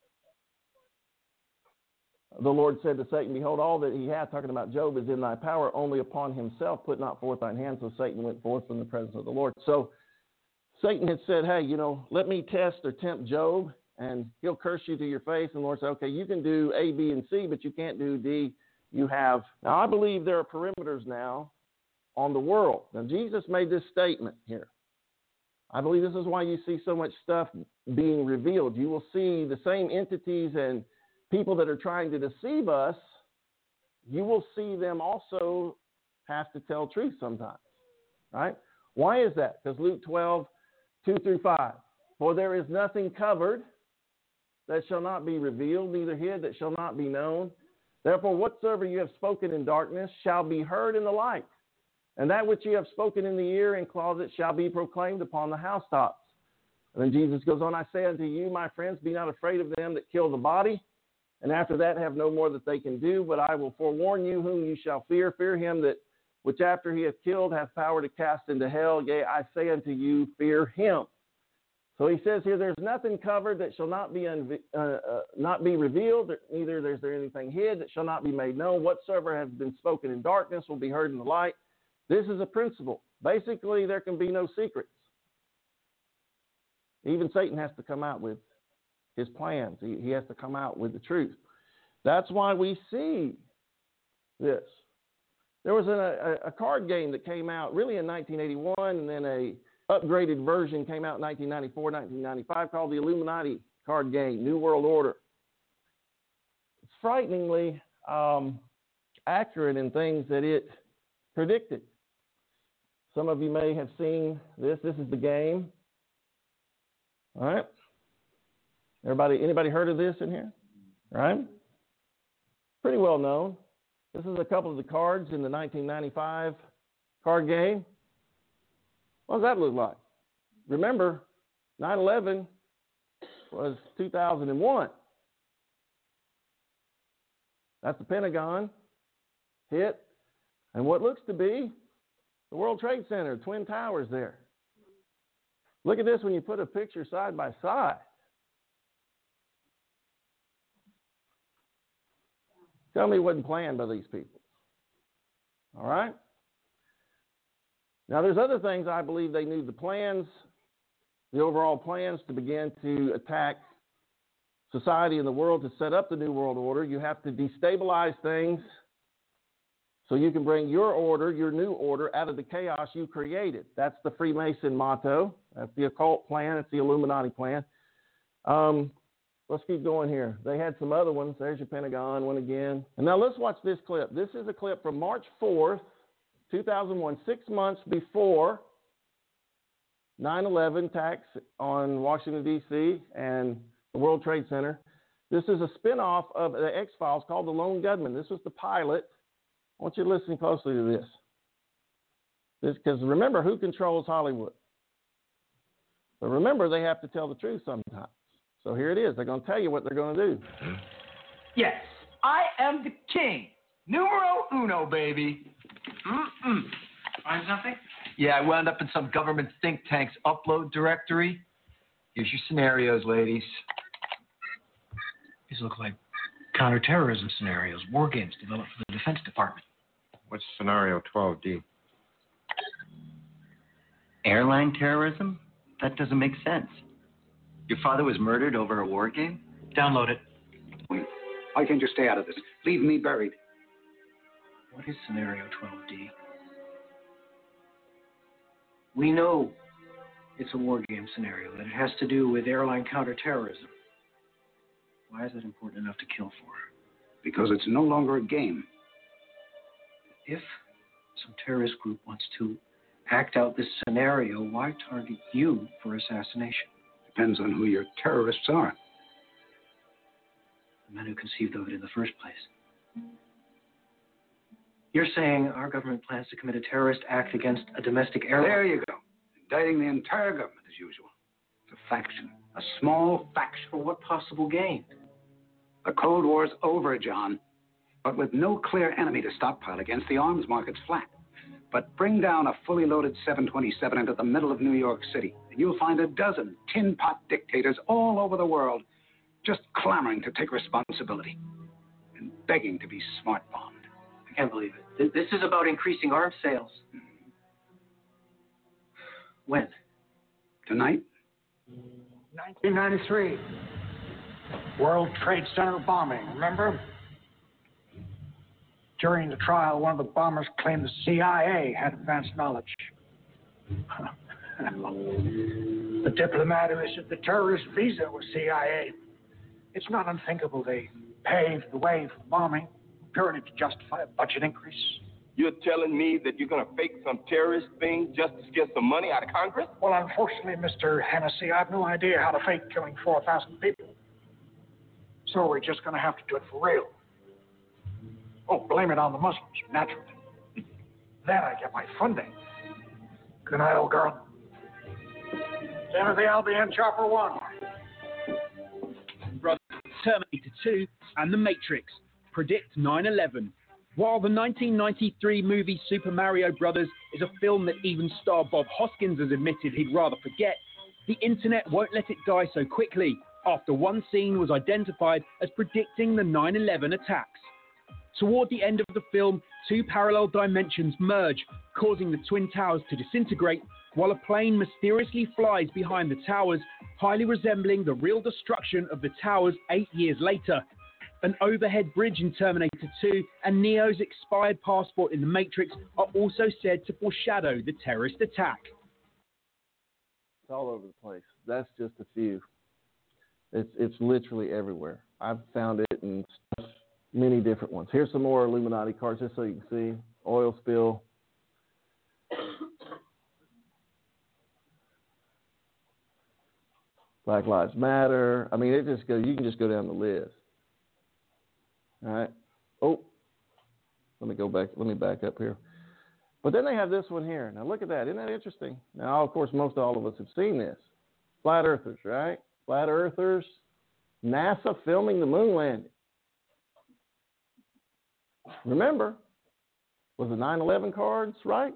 the Lord said to Satan, behold, all that he hath, talking about Job, is in thy power, only upon himself put not forth thine hand. So Satan went forth from the presence of the Lord. So Satan had said, hey, let me test or tempt Job, and he'll curse you to your face. And the Lord said, okay, you can do A, B, and C, but you can't do D. Now, I believe there are perimeters now on the world. Now, Jesus made this statement here. I believe this is why you see so much stuff being revealed. You will see the same entities and people that are trying to deceive us. You will see them also have to tell truth sometimes, right? Why is that? Because Luke 12, 2-5. For there is nothing covered that shall not be revealed, neither hid that shall not be known. Therefore, whatsoever you have spoken in darkness shall be heard in the light. And that which you have spoken in the ear in closet shall be proclaimed upon the housetops. And then Jesus goes on, I say unto you, my friends, be not afraid of them that kill the body, and after that have no more that they can do. But I will forewarn you whom you shall fear. Fear him that which after he hath killed hath power to cast into hell. Yea, I say unto you, fear him. So he says here, there's nothing covered that shall not be revealed, neither is there anything hid that shall not be made known. Whatsoever has been spoken in darkness will be heard in the light. This is a principle. Basically, there can be no secrets. Even Satan has to come out with his plans. He has to come out with the truth. That's why we see this. There was a card game that came out really in 1981, and then a upgraded version came out in 1994, 1995 called the Illuminati card game, New World Order. It's frighteningly accurate in things that it predicted. Some of you may have seen this. This is the game. All right. Anybody heard of this in here? All right. Pretty well known. This is a couple of the cards in the 1995 card game. What does that look like? Remember, 9/11 was 2001. That's the Pentagon hit, and what looks to be the World Trade Center, Twin Towers there. Look at this when you put a picture side by side. Tell me it wasn't planned by these people. All right? Now, there's other things I believe they knew the plans, the overall plans to begin to attack society and the world to set up the New World Order. You have to destabilize things so you can bring your order, your new order, out of the chaos you created. That's the Freemason motto. That's the occult plan. It's the Illuminati plan. Let's keep going here. They had some other ones. There's your Pentagon one again. And now let's watch this clip. This is a clip from March 4th, 2001, 6 months before 9/11 attacks on Washington, D.C. and the World Trade Center. This is a spinoff of the X-Files called The Lone Gunman. This was the pilot. I want you to listen closely to this. Because remember, who controls Hollywood? But remember, they have to tell the truth sometimes. So here it is. They're going to tell you what they're going to do. Yes, I am the king. Numero uno, baby. Find something? Yeah, I wound up in some government think tank's upload directory. Here's your scenarios, ladies. These look like counterterrorism scenarios, war games developed for the Defense Department. What's scenario 12D? Airline terrorism? That doesn't make sense. Your father was murdered over a war game? Download it. Wait, why can't you stay out of this? Leave me buried. What is scenario 12D? We know it's a war game scenario, that it has to do with airline counterterrorism. Why is it important enough to kill for? because it's no longer a game. If some terrorist group wants to act out this scenario, why target you for assassination? Depends on who your terrorists are. The men who conceived of it in the first place. You're saying our government plans to commit a terrorist act against a domestic airline? There you go. Indicting the entire government as usual. It's a faction. A small faction. For what possible gain? The Cold War's over, John. But with no clear enemy to stockpile against, the arms market's flat. But bring down a fully loaded 727 into the middle of New York City, and you'll find a dozen tin pot dictators all over the world just clamoring to take responsibility and begging to be smart bombed. I can't believe it. This is about increasing arms sales. When? Tonight? 1993. World Trade Center bombing, remember? During the trial, one of the bombers claimed the CIA had advanced knowledge. The diplomat who issued the terrorist visa was CIA. It's not unthinkable they paved the way for bombing, purely to justify a budget increase. You're telling me that you're going to fake some terrorist thing just to get some money out of Congress? Well, unfortunately, Mr. Hennessy, I have no idea how to fake killing 4,000 people. So we're just going to have to do it for real. Oh, blame it on the Muslims, naturally. Then I get my funding. Good night, old girl. Timothy, I'll be in Chopper 1. Brothers, Terminator 2 and The Matrix predict 9/11. While the 1993 movie Super Mario Brothers is a film that even star Bob Hoskins has admitted he'd rather forget, the internet won't let it die so quickly after one scene was identified as predicting the 9/11 attacks. Toward the end of the film, two parallel dimensions merge, causing the Twin Towers to disintegrate, while a plane mysteriously flies behind the towers, highly resembling the real destruction of the towers 8 years later. An overhead bridge in Terminator 2 and Neo's expired passport in The Matrix are also said to foreshadow the terrorist attack. It's all over the place. That's just a few. It's literally everywhere. I've found it in stuff, many different ones. Here's some more Illuminati cards just so you can see. Oil spill. Black Lives Matter. I mean, it just goes. You can just go down the list. All right. Oh, let me go back. Let me back up here. But then they have this one here. Now look at that. Isn't that interesting? Now, of course, most all of us have seen this. Flat Earthers, right? Flat Earthers. NASA filming the moon landing. Remember, was the 9/11 cards right?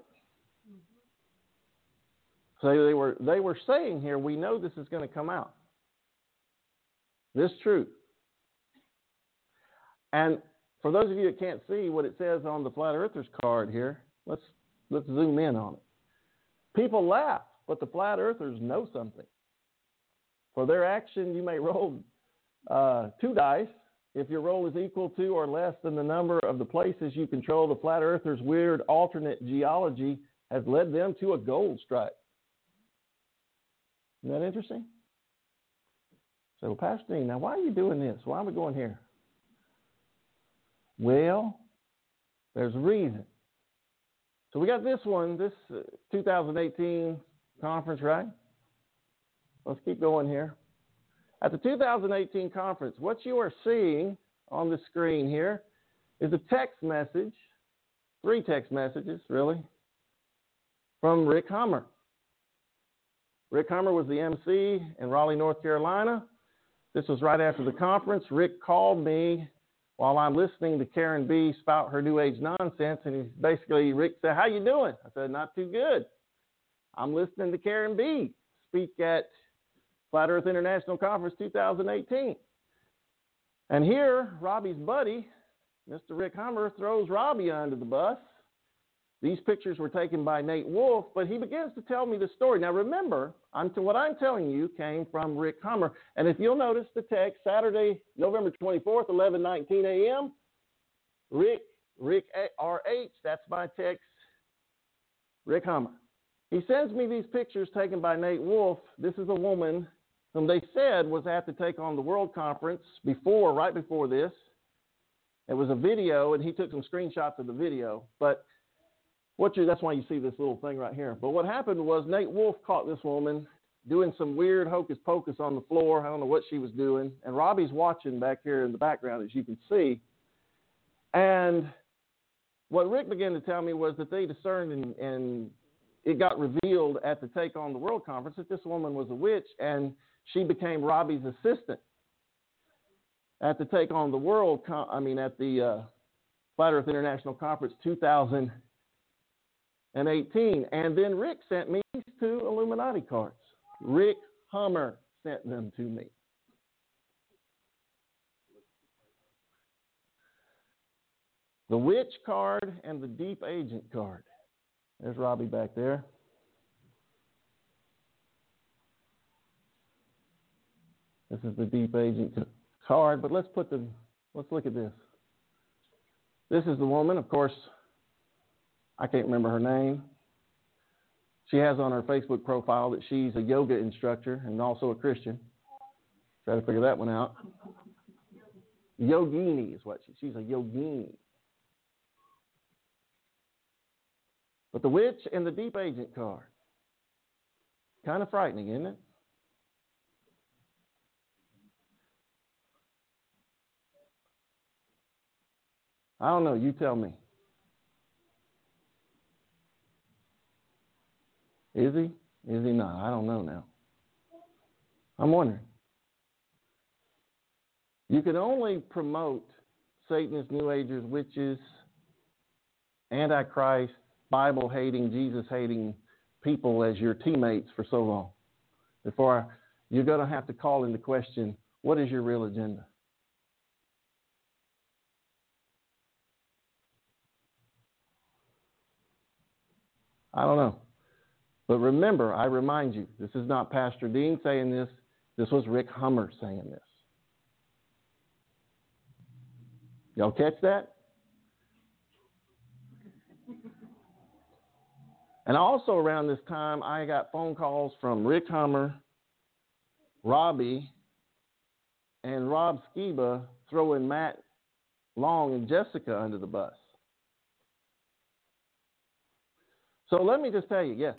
So they were saying here, we know this is going to come out. This truth. And for those of you that can't see what it says on the Flat Earthers card here, let's zoom in on it. People laugh, but the Flat Earthers know something. For their action, you may roll 2 dice. If your roll is equal to or less than the number of the places you control, the Flat Earthers' weird alternate geology has led them to a gold strike. Isn't that interesting? So, well, Pastor Dean, now why are you doing this? Why are we going here? Well, there's a reason. So we got this one, this 2018 conference, right? Let's keep going here. At the 2018 conference, what you are seeing on the screen here is a text message, 3 text messages, really, from Rick Hummer. Rick Hummer was the MC in Raleigh, North Carolina. This was right after the conference. Rick called me while I'm listening to Karen B spout her New Age nonsense, and Rick said, "How you doing?" I said, "Not too good. I'm listening to Karen B speak at Flat Earth International Conference 2018. And here, Robbie's buddy, Mr. Rick Hummer, throws Robbie under the bus. These pictures were taken by Nate Wolf, but he begins to tell me the story. Now remember, what I'm telling you came from Rick Hummer. And if you'll notice the text, Saturday, November 24th, 11:19 a.m., Rick RH, that's my text, Rick Hummer. He sends me these pictures taken by Nate Wolf. This is a woman whom they said was at to take on the World Conference right before this. It was a video, and he took some screenshots of the video. But that's why you see this little thing right here. But what happened was Nate Wolff caught this woman doing some weird hocus pocus on the floor. I don't know what she was doing. And Robbie's watching back here in the background, as you can see. And what Rick began to tell me was that they discerned and it got revealed at the Take on the World conference that this woman was a witch, and she became Robbie's assistant at the Take on the World, at the Flat Earth International Conference 2018. And then Rick sent me these two Illuminati cards. Rick Hummer sent them to me. The Witch card and the Deep Agent card. There's Robbie back there. This is the Deep Agent card, but let's look at this. This is the woman, of course, I can't remember her name. She has on her Facebook profile that she's a yoga instructor and also a Christian. Try to figure that one out. Yogini is what she's a yogini. But the Witch and the Deep Agent card. Kind of frightening, isn't it? I don't know. You tell me. Is he? Is he not? I don't know now. I'm wondering. You can only promote Satanists, New Agers, witches, Antichrist, Bible-hating, Jesus-hating people as your teammates for so long before you're going to have to call into question, what is your real agenda? I don't know. But remember, I remind you, this is not Pastor Dean saying this. This was Rick Hummer saying this. Y'all catch that? And also around this time, I got phone calls from Rick Hummer, Robbie, and Rob Skiba throwing Matt Long and Jessica under the bus. So let me just tell you, yes,